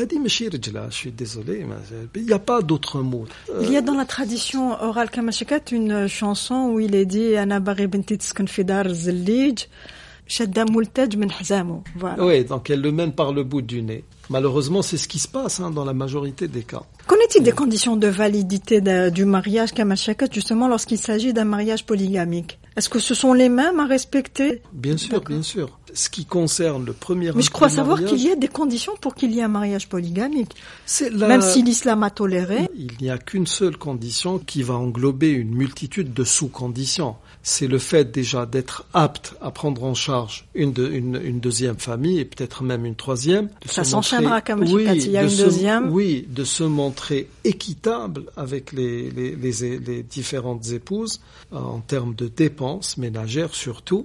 Je suis désolé, mais il n'y a pas d'autre mot. Il y a dans la tradition orale Kamashikat une chanson où il est dit Ana bari binti tskan fi dar zallij shadda multaj min hzamo. Voilà. Oui, donc elle le mène par le bout du nez. Malheureusement, c'est ce qui se passe hein, dans la majorité des cas. Qu'en est-il des conditions de validité de, du mariage Kamal Shakat, justement lorsqu'il s'agit d'un mariage polygamique? Est-ce que ce sont les mêmes à respecter? Bien sûr, D'accord. bien sûr. Ce qui concerne le premier Mais je crois savoir mariage, qu'il y a des conditions pour qu'il y ait un mariage polygamique. C'est la... Même si l'islam a toléré. Il n'y a qu'une seule condition qui va englober une multitude de sous-conditions. C'est le fait déjà d'être apte à prendre en charge une, de, une, une deuxième famille et peut-être même une troisième. Ça s'enchaînera comme oui, il y a une se, deuxième. Oui, de se montrer équitable avec les, les, les, les différentes épouses en termes de dépenses ménagères surtout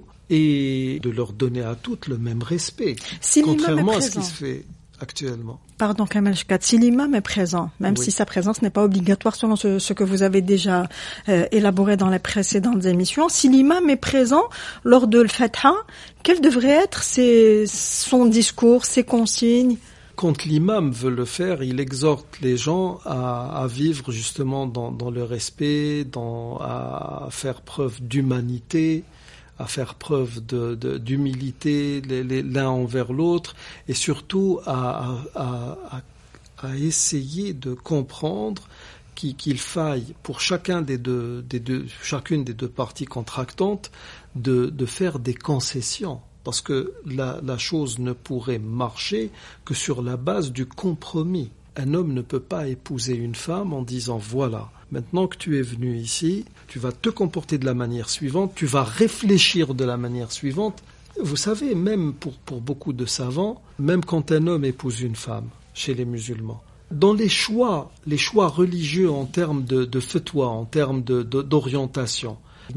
et de leur donner à toutes le même respect, si contrairement à ce qui se fait actuellement. Pardon, Kamal Shkat, si l'imam est présent, même oui. si sa présence n'est pas obligatoire selon ce, ce que vous avez déjà euh, élaboré dans les précédentes émissions, si l'imam est présent lors de l'Fatha, quel devrait être ses, son discours, ses consignes? Quand l'imam veut le faire, il exhorte les gens à, à vivre justement dans, dans le respect, dans, à faire preuve d'humanité, à faire preuve de, de, d'humilité les, les, l'un envers l'autre et surtout à, à, à, à essayer de comprendre qu'il, qu'il faille pour chacun des deux, des deux, chacune des deux parties contractantes de, de faire des concessions. Parce que la, la chose ne pourrait marcher que sur la base du compromis. Un homme ne peut pas épouser une femme en disant voilà, maintenant que tu es venu ici, tu vas te comporter de la manière suivante, tu vas réfléchir de la manière suivante. Vous savez, même pour, pour beaucoup de savants, même quand un homme épouse une femme chez les musulmans, dans les choix, les choix religieux en termes de, de fatwa, en termes de, de, d'orientation,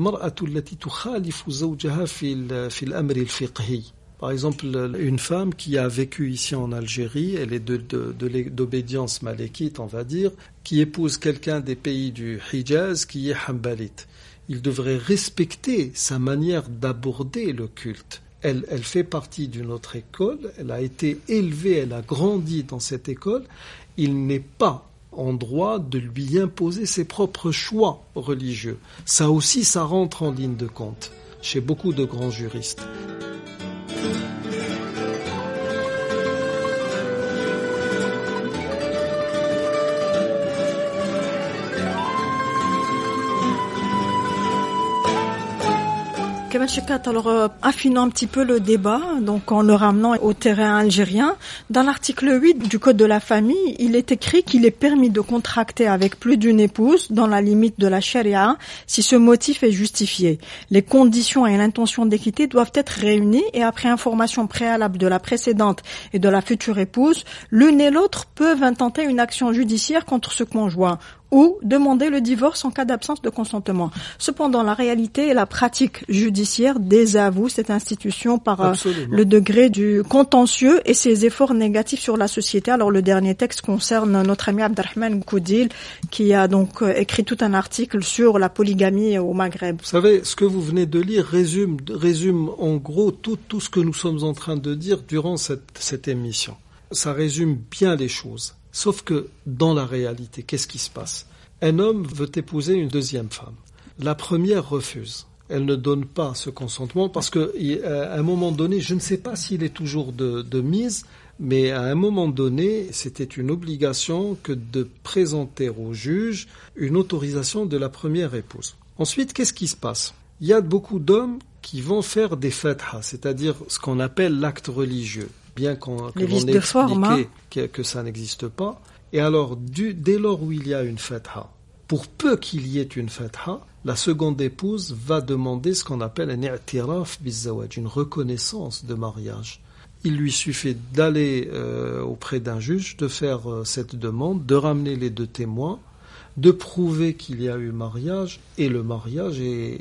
par exemple, une femme qui a vécu ici en Algérie, elle est de, de, de, d'obédience malékite, on va dire, qui épouse quelqu'un des pays du Hijaz qui est hanbalite. Il devrait respecter sa manière d'aborder le culte. Elle, elle fait partie d'une autre école, elle a été élevée, elle a grandi dans cette école. Il n'est pas en droit de lui imposer ses propres choix religieux. Ça aussi, ça rentre en ligne de compte chez beaucoup de grands juristes. Kamal Shekat, alors euh, affinons un petit peu le débat, donc en le ramenant au terrain algérien. Dans l'article huit du Code de la famille, il est écrit qu'il est permis de contracter avec plus d'une épouse, dans la limite de la charia, si ce motif est justifié. Les conditions et l'intention d'équité doivent être réunies et après information préalable de la précédente et de la future épouse, l'une et l'autre peuvent intenter une action judiciaire contre ce conjoint ou demander le divorce en cas d'absence de consentement. Cependant, la réalité et la pratique judiciaire désavouent cette institution par euh, le degré du contentieux et ses efforts négatifs sur la société. Alors, le dernier texte concerne notre ami Abderrahmane Koudil, qui a donc euh, écrit tout un article sur la polygamie au Maghreb. Vous savez, ce que vous venez de lire résume, résume en gros tout, tout ce que nous sommes en train de dire durant cette, cette émission. Ça résume bien les choses. Sauf que, dans la réalité, qu'est-ce qui se passe? Un homme veut épouser une deuxième femme. La première refuse. Elle ne donne pas ce consentement parce que, à un moment donné, je ne sais pas s'il est toujours de, de mise, mais à un moment donné, c'était une obligation que de présenter au juge une autorisation de la première épouse. Ensuite, qu'est-ce qui se passe? Il y a beaucoup d'hommes qui vont faire des fatha, c'est-à-dire ce qu'on appelle l'acte religieux. Bien qu'on, que l'on ait expliqué forme, hein. que, que ça n'existe pas. Et alors, du, dès lors où il y a une fatha, pour peu qu'il y ait une fatha, la seconde épouse va demander ce qu'on appelle un i'tiraf bizawaj, une reconnaissance de mariage. Il lui suffit d'aller euh, auprès d'un juge, de faire euh, cette demande, de ramener les deux témoins, de prouver qu'il y a eu mariage, et le mariage est,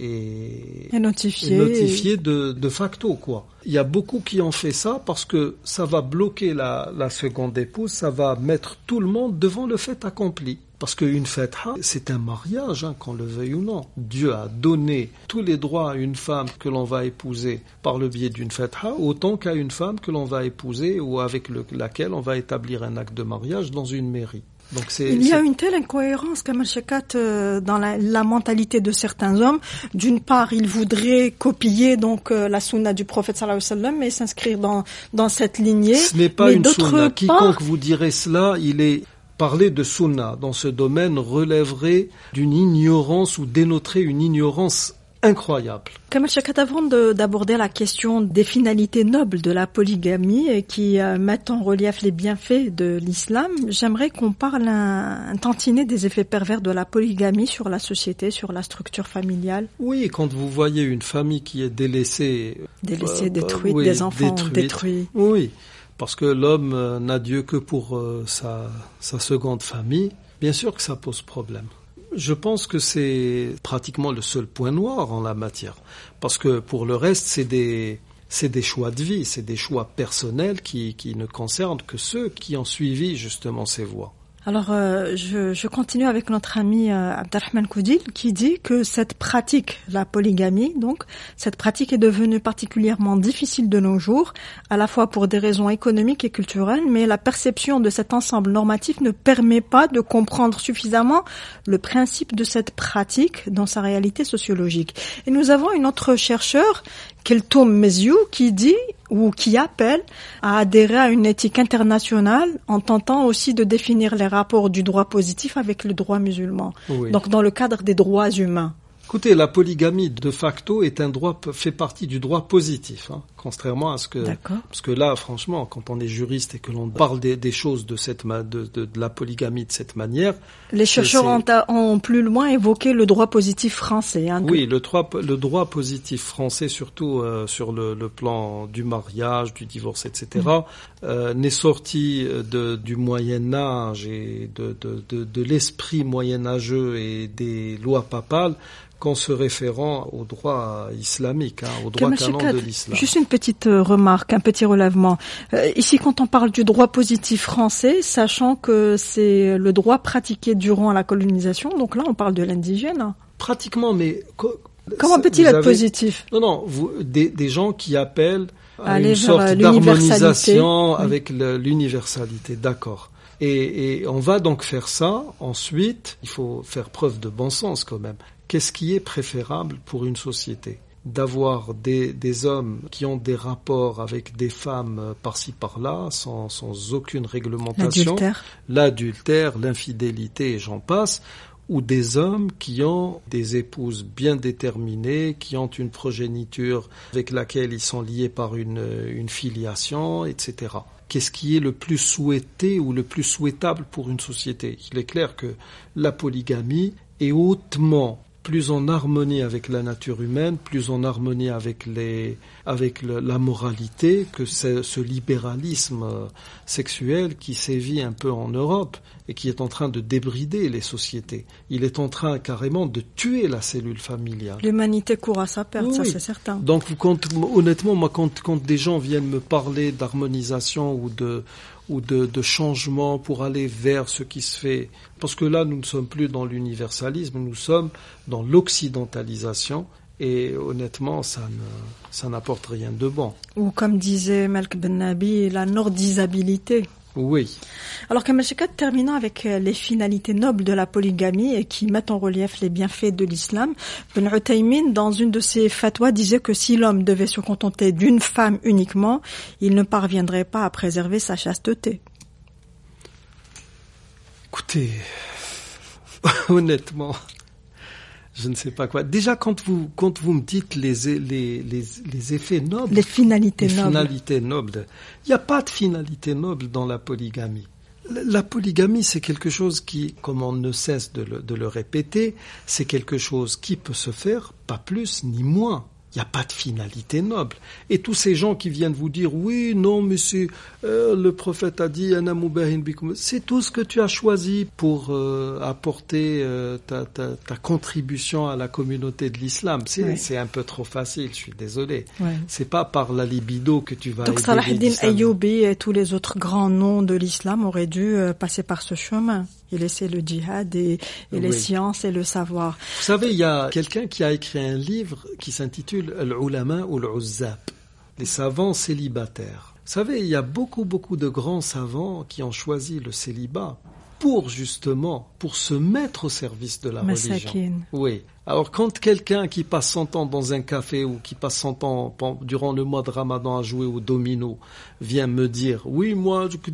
est, est notifié, est notifié de, de facto, quoi. Il y a beaucoup qui ont fait ça parce que ça va bloquer la, la seconde épouse, ça va mettre tout le monde devant le fait accompli. Parce qu'une fatha, c'est un mariage, hein, qu'on le veuille ou non. Dieu a donné tous les droits à une femme que l'on va épouser par le biais d'une fatha, autant qu'à une femme que l'on va épouser ou avec le, laquelle on va établir un acte de mariage dans une mairie. Donc c'est, il y a c'est... une telle incohérence, Kamal Shekat, euh, dans la, la mentalité de certains hommes. D'une part, ils voudraient copier donc euh, la sunna du prophète sallallahu alayhi wa sallam et s'inscrire dans dans cette lignée. Ce n'est pas mais une sunna. Part... Quiconque vous dirait cela, il est parler de sunna dans ce domaine relèverait d'une ignorance ou dénoterait une ignorance incroyable. Kamal Shekat, avant de, d'aborder la question des finalités nobles de la polygamie qui euh, mettent en relief les bienfaits de l'islam, j'aimerais qu'on parle un, un tantinet des effets pervers de la polygamie sur la société, sur la structure familiale. Oui, quand vous voyez une famille qui est délaissée... Délaissée, euh, détruite, oui, des enfants détruite, détruits. Oui, parce que l'homme euh, n'a Dieu que pour euh, sa, sa seconde famille. Bien sûr que ça pose problème. Je pense que c'est pratiquement le seul point noir en la matière. Parce que pour le reste, c'est des, c'est des choix de vie, c'est des choix personnels qui, qui ne concernent que ceux qui ont suivi justement ces voies. Alors, euh, je, je continue avec notre ami euh, Abderrahmane Koudil qui dit que cette pratique, la polygamie, donc, cette pratique est devenue particulièrement difficile de nos jours, à la fois pour des raisons économiques et culturelles, mais la perception de cet ensemble normatif ne permet pas de comprendre suffisamment le principe de cette pratique dans sa réalité sociologique. Et nous avons une autre chercheur, Keltoum Meziou, qui dit ou qui appelle à adhérer à une éthique internationale en tentant aussi de définir les rapports du droit positif avec le droit musulman. Oui. Donc dans le cadre des droits humains. Écoutez, la polygamie de facto est un droit, fait partie du droit positif, hein, contrairement à ce que, D'accord. parce que là, franchement, quand on est juriste et que l'on parle des, des choses de cette, de, de, de la polygamie de cette manière, les chercheurs ont, ont plus loin évoqué le droit positif français. Hein, oui, le droit, le droit positif français, surtout euh, sur le, le plan du mariage, du divorce, et cetera, mmh. euh, n'est sorti de, du Moyen Âge et de, de, de, de l'esprit moyenâgeux et des lois papales qu'en se référant au droit islamique, hein, au droit canon de l'islam. Juste une petite euh, remarque, un petit relèvement. Euh, ici, quand on parle du droit positif français, sachant que c'est le droit pratiqué durant la colonisation, donc là, on parle de l'indigène. Hein. Pratiquement, mais... Co- Comment peut-il être avez... positif ? Non, non, vous, des, des gens qui appellent à Aller une sorte vers d'harmonisation oui. avec le, l'universalité, d'accord. Et, et on va donc faire ça. Ensuite, il faut faire preuve de bon sens quand même. Qu'est-ce qui est préférable pour une société ? D'avoir des, des hommes qui ont des rapports avec des femmes par-ci par-là, sans, sans aucune réglementation, l'adultère, l'adultère, l'infidélité et j'en passe, ou des hommes qui ont des épouses bien déterminées, qui ont une progéniture avec laquelle ils sont liés par une, une filiation, et cetera. Qu'est-ce qui est le plus souhaité ou le plus souhaitable pour une société? Il est clair que la polygamie est hautement plus en harmonie avec la nature humaine, plus en harmonie avec les, avec le, la moralité que ce, ce libéralisme sexuel qui sévit un peu en Europe et qui est en train de débrider les sociétés. Il est en train carrément de tuer la cellule familiale. L'humanité court à sa perte, oui, ça oui. c'est certain. Donc quand, honnêtement, moi quand, quand des gens viennent me parler d'harmonisation ou de ou de, de changement pour aller vers ce qui se fait. Parce que là, nous ne sommes plus dans l'universalisme, nous sommes dans l'occidentalisation. Et honnêtement, ça ne, ça n'apporte rien de bon. Ou comme disait Malk Ben Nabi, la nordisabilité. Oui. Alors, Kamal Shekat, terminant avec les finalités nobles de la polygamie et qui mettent en relief les bienfaits de l'islam, Ben Uthaymin, dans une de ses fatwas, disait que si l'homme devait se contenter d'une femme uniquement, il ne parviendrait pas à préserver sa chasteté. Écoutez, honnêtement, je ne sais pas quoi. Déjà, quand vous, quand vous me dites les, les, les, les effets nobles, les finalités les nobles, finalités nobles, il n'y a pas de finalité noble dans la polygamie. La polygamie, c'est quelque chose qui, comme on ne cesse de le, de le répéter, c'est quelque chose qui peut se faire, pas plus ni moins. Il n'y a pas de finalité noble. Et tous ces gens qui viennent vous dire, oui, non, mais c'est, euh, le prophète a dit, c'est tout ce que tu as choisi pour euh, apporter euh, ta, ta, ta contribution à la communauté de l'islam. C'est, ouais. c'est un peu trop facile, je suis désolé. Ouais. C'est pas par la libido que tu vas Donc aider Salah les ad-Din islamistes. Ayyubi et tous les autres grands noms de l'islam auraient dû euh, passer par ce chemin. Et laisser le djihad et, et oui. les sciences et le savoir. Vous savez, il y a quelqu'un qui a écrit un livre qui s'intitule « Al-Ulama ou al-Uzzab », les savants célibataires. Vous savez, il y a beaucoup, beaucoup de grands savants qui ont choisi le célibat pour justement, pour se mettre au service de la Masakin. religion. Oui. Alors quand quelqu'un qui passe son temps dans un café ou qui passe son temps durant le mois de Ramadan à jouer au domino vient me dire « Oui, moi, je...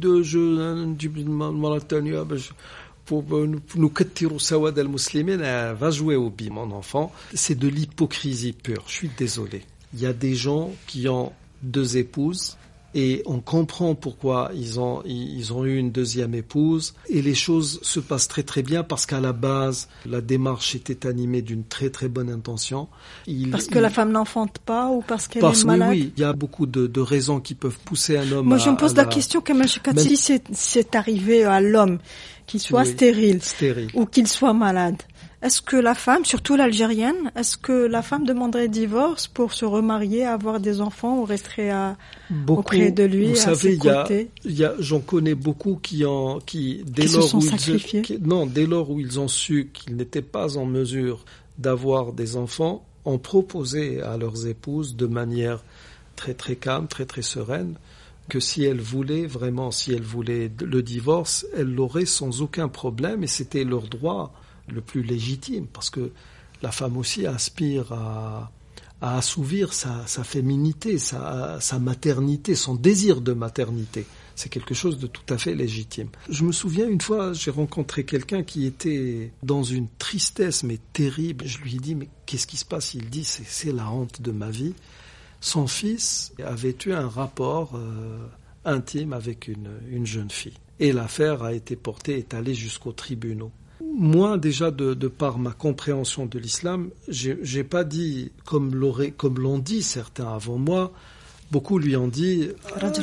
pour nous kettiru sawad al-muslimin, va jouer au bi, mon enfant. » C'est de l'hypocrisie pure. Je suis désolé. Il y a des gens qui ont deux épouses et on comprend pourquoi ils ont ils ont eu une deuxième épouse et les choses se passent très très bien parce qu'à la base la démarche était animée d'une très très bonne intention. Il, parce que il, la femme n'enfante pas ou parce qu'elle parce, est malade. Oui, oui, il y a beaucoup de, de raisons qui peuvent pousser un homme. Moi, à, je me pose la, la question, Kamal Shekat, même... si c'est, c'est arrivé à l'homme qu'il soit oui, stérile, stérile ou qu'il soit malade. Est-ce que la femme, surtout l'algérienne, est-ce que la femme demanderait divorce pour se remarier, avoir des enfants ou resterait à, beaucoup, auprès de lui, vous à savez, ses côtés? Il y a, j'en connais beaucoup qui ont, qui dès qui lors se sont où sacrifiés. Ils, qui, non, dès lors où ils ont su qu'ils n'étaient pas en mesure d'avoir des enfants, ont proposé à leurs épouses de manière très très calme, très très sereine, que si elles voulaient vraiment, si elles voulaient le divorce, elles l'auraient sans aucun problème et c'était leur droit le plus légitime, parce que la femme aussi aspire à, à assouvir sa, sa féminité, sa, sa maternité, son désir de maternité. C'est quelque chose de tout à fait légitime. Je me souviens une fois, j'ai rencontré quelqu'un qui était dans une tristesse mais terrible. Je lui ai dit, mais qu'est-ce qui se passe? Il dit, c'est, c'est la honte de ma vie. Son fils avait eu un rapport euh, intime avec une, une jeune fille. Et l'affaire a été portée, est allée jusqu'aux tribunaux. Moi, déjà, de, de par ma compréhension de l'islam, j'ai, j'ai pas dit, comme, l'aurait, comme l'ont dit certains avant moi, beaucoup lui ont dit ah,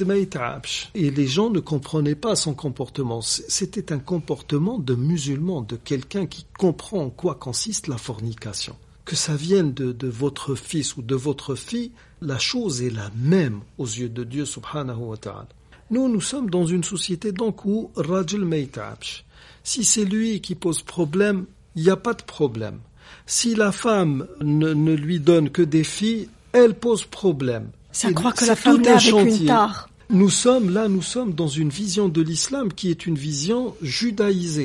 et les gens ne comprenaient pas son comportement. C'était un comportement de musulman, de quelqu'un qui comprend en quoi consiste la fornication. Que ça vienne de, de votre fils ou de votre fille, la chose est la même aux yeux de Dieu subhanahu wa ta'ala. Nous, nous sommes dans une société donc où rajul maytabsh. Si c'est lui qui pose problème, il n'y a pas de problème. Si la femme ne, ne lui donne que des filles, elle pose problème. Ça croit que la femme est avec une tare. Nous sommes là, nous sommes dans une vision de l'islam qui est une vision judaïsée.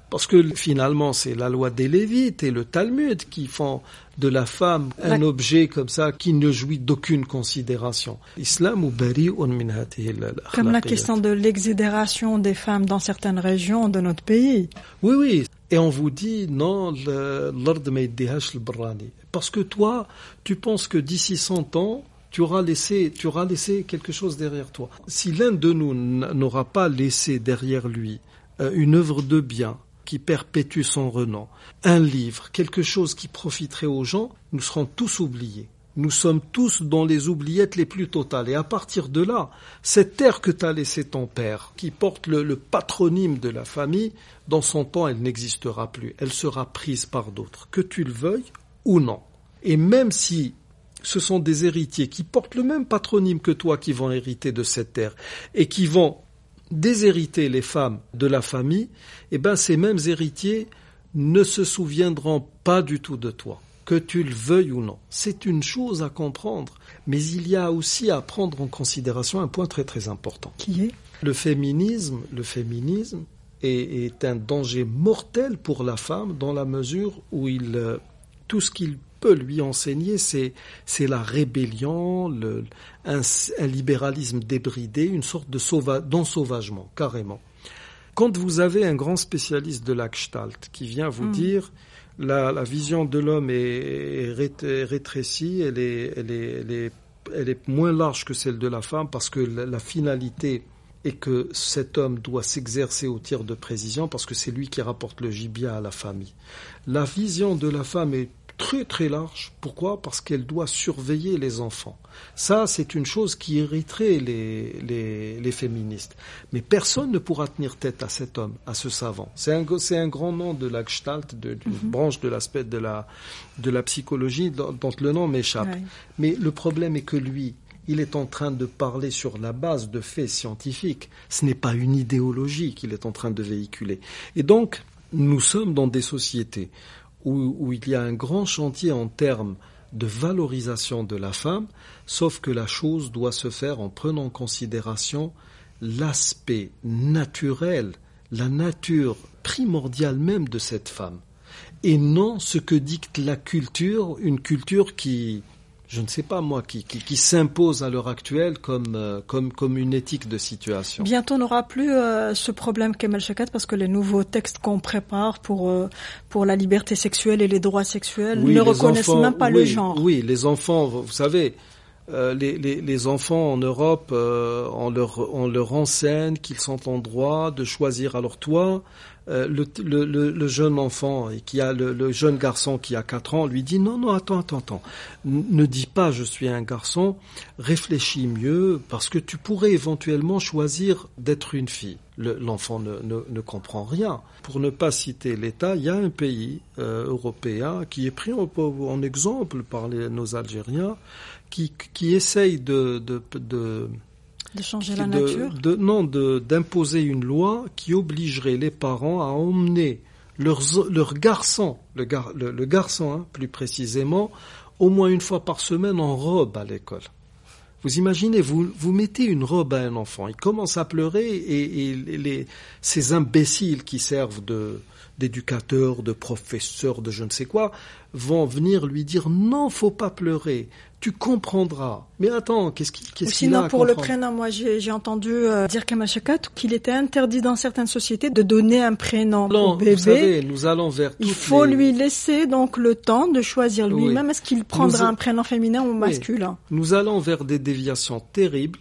Parce que finalement, c'est la loi des Lévites et le Talmud qui font de la femme un la... objet comme ça qui ne jouit d'aucune considération. L'islam ou bari'un min hatihi al-akhlaqiyat. Comme la question de l'exidération des femmes dans certaines régions de notre pays. Oui, oui. Et on vous dit, non, l'ard ma yiddihash al-barrani. Parce que toi, tu penses que d'ici cent ans, tu auras laissé, tu auras laissé quelque chose derrière toi. Si l'un de nous n'aura pas laissé derrière lui euh, une œuvre de bien, qui perpétue son renom, un livre, quelque chose qui profiterait aux gens, nous serons tous oubliés. Nous sommes tous dans les oubliettes les plus totales. Et à partir de là, cette terre que t'as laissé ton père, qui porte le, le patronyme de la famille, dans son temps, elle n'existera plus. Elle sera prise par d'autres, que tu le veuilles ou non. Et même si ce sont des héritiers qui portent le même patronyme que toi qui vont hériter de cette terre et qui vont déshériter les femmes de la famille, eh ben ces mêmes héritiers ne se souviendront pas du tout de toi, que tu le veuilles ou non. C'est une chose à comprendre, mais il y a aussi à prendre en considération un point très très important. Qui est ? Le féminisme, le féminisme est, est un danger mortel pour la femme dans la mesure où il, tout ce qu'il peut lui enseigner, c'est, c'est la rébellion, le, un, un libéralisme débridé, une sorte de sauva, d'ensauvagement, carrément. Quand vous avez un grand spécialiste de la Gestalt qui vient vous mmh. dire la, la vision de l'homme est, est rétrécie, elle est, elle, est, elle, est, elle est moins large que celle de la femme parce que la, la finalité est que cet homme doit s'exercer au tir de précision parce que c'est lui qui rapporte le gibier à la famille. La vision de la femme est très très large. Pourquoi ? Parce qu'elle doit surveiller les enfants. Ça, c'est une chose qui irriterait les, les, les féministes. Mais personne ne pourra tenir tête à cet homme, à ce savant. C'est un, c'est un grand nom de la Gestalt, de, d'une mm-hmm. branche de l'aspect de la, de la psychologie dont, dont le nom m'échappe. Ouais. Mais le problème est que lui, il est en train de parler sur la base de faits scientifiques. Ce n'est pas une idéologie qu'il est en train de véhiculer. Et donc, nous sommes dans des sociétés Où, où il y a un grand chantier en termes de valorisation de la femme, sauf que la chose doit se faire en prenant en considération l'aspect naturel, la nature primordiale même de cette femme, et non ce que dicte la culture, une culture qui, je ne sais pas moi, qui, qui, qui s'impose à l'heure actuelle comme, euh, comme, comme une éthique de situation. Bientôt on n'aura plus euh, ce problème Kemal Chakat parce que les nouveaux textes qu'on prépare pour, euh, pour la liberté sexuelle et les droits sexuels oui, ne reconnaissent enfants, même pas oui, le genre. Oui, les enfants, vous savez, euh, les, les, les enfants en Europe, euh, on, leur, on leur enseigne qu'ils sont en droit de choisir. Alors toi, Euh, le, le, le, le jeune enfant et qui a le, le jeune garçon qui a quatre ans lui dit non non attends attends attends ne dis pas je suis un garçon, réfléchis mieux parce que tu pourrais éventuellement choisir d'être une fille. Le, l'enfant ne, ne, ne comprend rien. Pour ne pas citer l'État, il y a un pays euh, européen qui est pris en, en exemple par les, nos Algériens qui, qui essaye de, de, de De changer la de, nature de, Non, de, d'imposer une loi qui obligerait les parents à emmener leurs, leurs garçons, le, gar, le, le garçon hein, plus précisément, au moins une fois par semaine en robe à l'école. Vous imaginez, vous, vous mettez une robe à un enfant, il commence à pleurer et, et les, ces imbéciles qui servent de, d'éducateurs, de professeurs, de je ne sais quoi, vont venir lui dire non, faut pas pleurer. Tu comprendras. Mais attends, qu'est-ce, qui, qu'est-ce qu'il a à comprendre ? Sinon, pour le prénom, moi, j'ai, j'ai entendu euh, dire Kemal Chakat qu'il était interdit dans certaines sociétés de donner un prénom non, au bébé. Vous savez, nous allons vers toutes Il faut les... lui laisser donc le temps de choisir lui-même. Oui. Est-ce qu'il prendra nous... un prénom féminin ou masculin ? Oui. Nous allons vers des déviations terribles.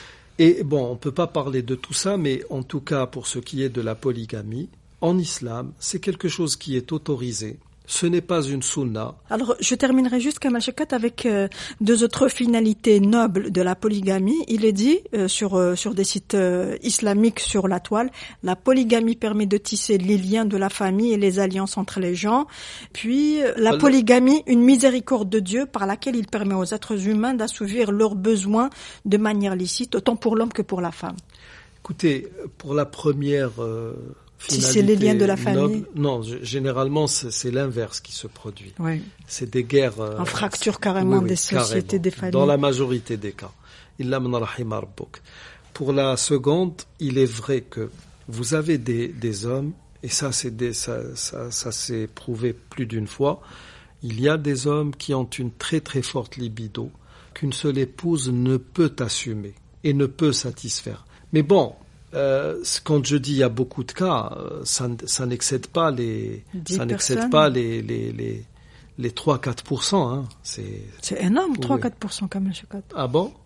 Et bon, on peut pas parler de tout ça, mais en tout cas, pour ce qui est de la polygamie, en islam, c'est quelque chose qui est autorisé. Ce n'est pas une sunna. Alors, je terminerai juste, Kemal Chakat, avec euh, deux autres finalités nobles de la polygamie. Il est dit euh, sur euh, sur des sites euh, islamiques sur la toile, la polygamie permet de tisser les liens de la famille et les alliances entre les gens. Puis, euh, la Alors, polygamie, une miséricorde de Dieu par laquelle il permet aux êtres humains d'assouvir leurs besoins de manière licite, autant pour l'homme que pour la femme. Écoutez, pour la première... Euh Si c'est les liens de la famille. Noble. Non, généralement c'est, c'est l'inverse qui se produit. Oui. C'est des guerres. Euh, en fracture carrément oui, oui, des sociétés, carrément, des familles. Dans la majorité des cas. Illa min rahima rabbuk. Pour la seconde, il est vrai que vous avez des, des hommes et ça, c'est des, ça, ça, ça s'est prouvé plus d'une fois, il y a des hommes qui ont une très très forte libido, qu'une seule épouse ne peut assumer et ne peut satisfaire. Mais bon, euh, quand je dis il y a beaucoup de cas, ça, ça n'excède pas les, ça n'excède pas les, les, les, les trois à quatre pour cent. Hein. C'est, c'est énorme, trois à quatre pour cent quand même, monsieur Kat. Ah bon?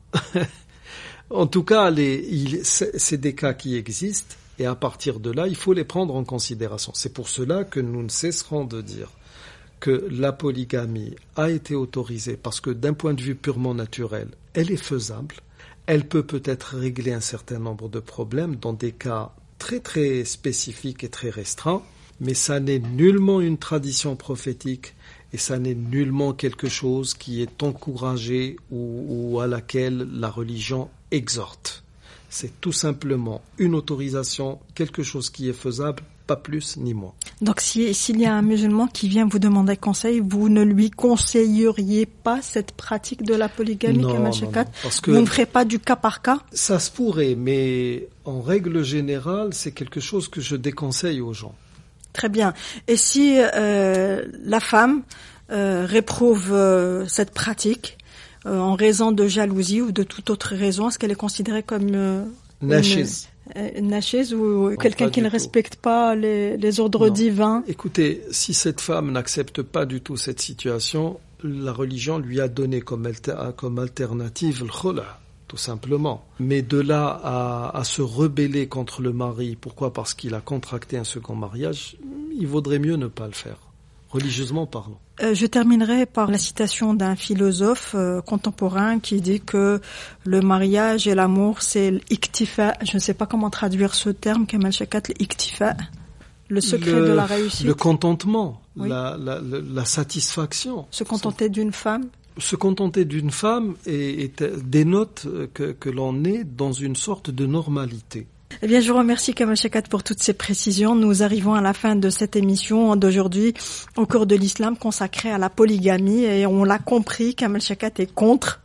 En tout cas, les, il, c'est, c'est des cas qui existent et à partir de là, il faut les prendre en considération. C'est pour cela que nous ne cesserons de dire que la polygamie a été autorisée parce que d'un point de vue purement naturel, elle est faisable. Elle peut peut-être régler un certain nombre de problèmes dans des cas très très spécifiques et très restreints, mais ça n'est nullement une tradition prophétique et ça n'est nullement quelque chose qui est encouragé ou, ou à laquelle la religion exhorte. C'est tout simplement une autorisation, quelque chose qui est faisable, pas plus ni moins. Donc si, s'il y a un musulman qui vient vous demander conseil, vous ne lui conseilleriez pas cette pratique de la polygamie, non, Kamal non, Shekat? non, parce que vous ne ferez pas du cas par cas? Ça se pourrait, mais en règle générale, c'est quelque chose que je déconseille aux gens. Très bien. Et si euh, la femme euh, réprouve euh, cette pratique euh, en raison de jalousie ou de toute autre raison, est-ce qu'elle est considérée comme euh, Nachise. Une, une nachise ou non, quelqu'un qui ne tout. respecte pas les, les ordres non. divins? Écoutez, si cette femme n'accepte pas du tout cette situation, la religion lui a donné comme, alter, comme alternative le khula, tout simplement. Mais de là à, à se rebeller contre le mari, pourquoi? Parce qu'il a contracté un second mariage, il vaudrait mieux ne pas le faire, religieusement parlant. Euh, je terminerai par la citation d'un philosophe euh, contemporain qui dit que le mariage et l'amour, c'est l'iktifa. Je ne sais pas comment traduire ce terme, Kamal Shekat, l'iktifa. Le secret le, de la réussite. Le contentement, oui. la, la, la, la satisfaction. Se contenter d'une femme. Se contenter d'une femme et, et dénote que, que l'on est dans une sorte de normalité. Eh bien, je vous remercie, Kamal Shekat, pour toutes ces précisions. Nous arrivons à la fin de cette émission d'aujourd'hui au cours de l'islam consacrée à la polygamie et on l'a compris, Kamal Shekat est contre.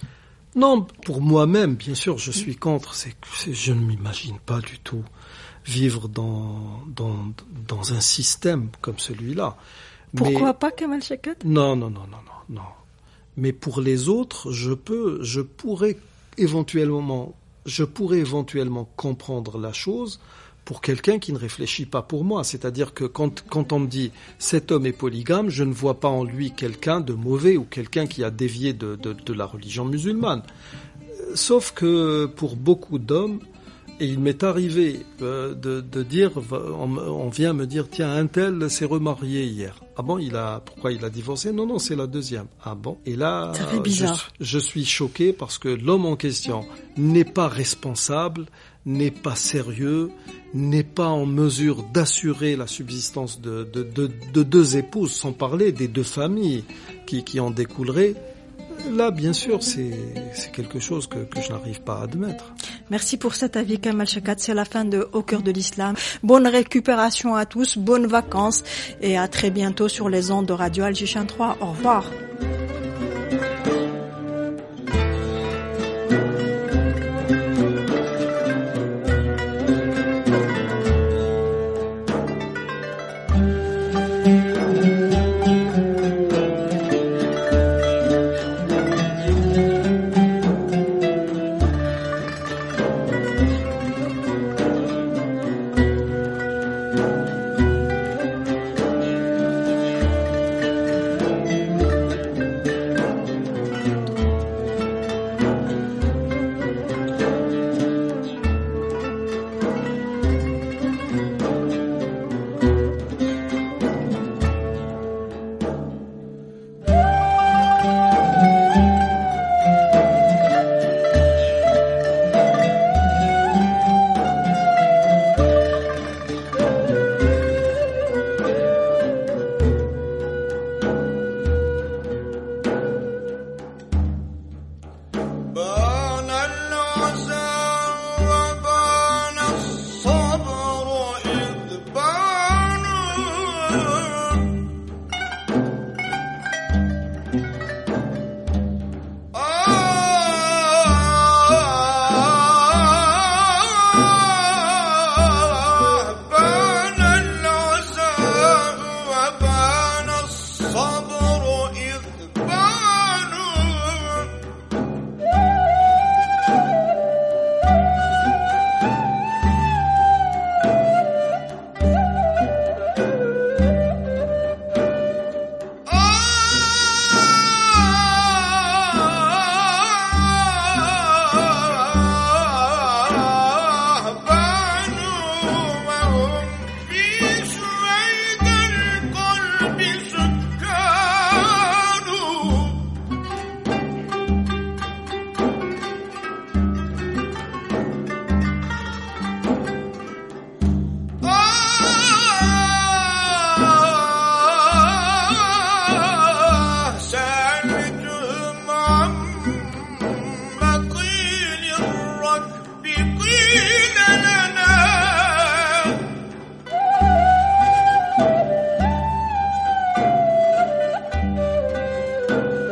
Non, pour moi-même, bien sûr, je suis contre. C'est, c'est, je ne m'imagine pas du tout vivre dans, dans, dans un système comme celui-là. Pourquoi Mais, pas, Kamal Shekat? Non, non, non, non, non, non. Mais pour les autres, je peux, je pourrais éventuellement, je pourrais éventuellement comprendre la chose pour quelqu'un qui ne réfléchit pas pour moi. C'est-à-dire que quand, quand on me dit cet homme est polygame, je ne vois pas en lui quelqu'un de mauvais ou quelqu'un qui a dévié de, de, de la religion musulmane. Sauf que pour beaucoup d'hommes, et il m'est arrivé euh, de, de dire, on, on vient me dire, tiens, un tel s'est remarié hier. Ah bon, il a, pourquoi il a divorcé? Non, non, c'est la deuxième. Ah bon? Et là, je, je suis choqué parce que l'homme en question n'est pas responsable, n'est pas sérieux, n'est pas en mesure d'assurer la subsistance de, de, de, de deux épouses, sans parler des deux familles qui, qui en découleraient. Là, bien sûr, c'est, c'est quelque chose que, que je n'arrive pas à admettre. Merci pour cet avis, Kamal Shekat. C'est la fin de Au cœur de l'islam. Bonne récupération à tous, bonnes vacances et à très bientôt sur les ondes de Radio Al Jishan trois. Au revoir. Thank you.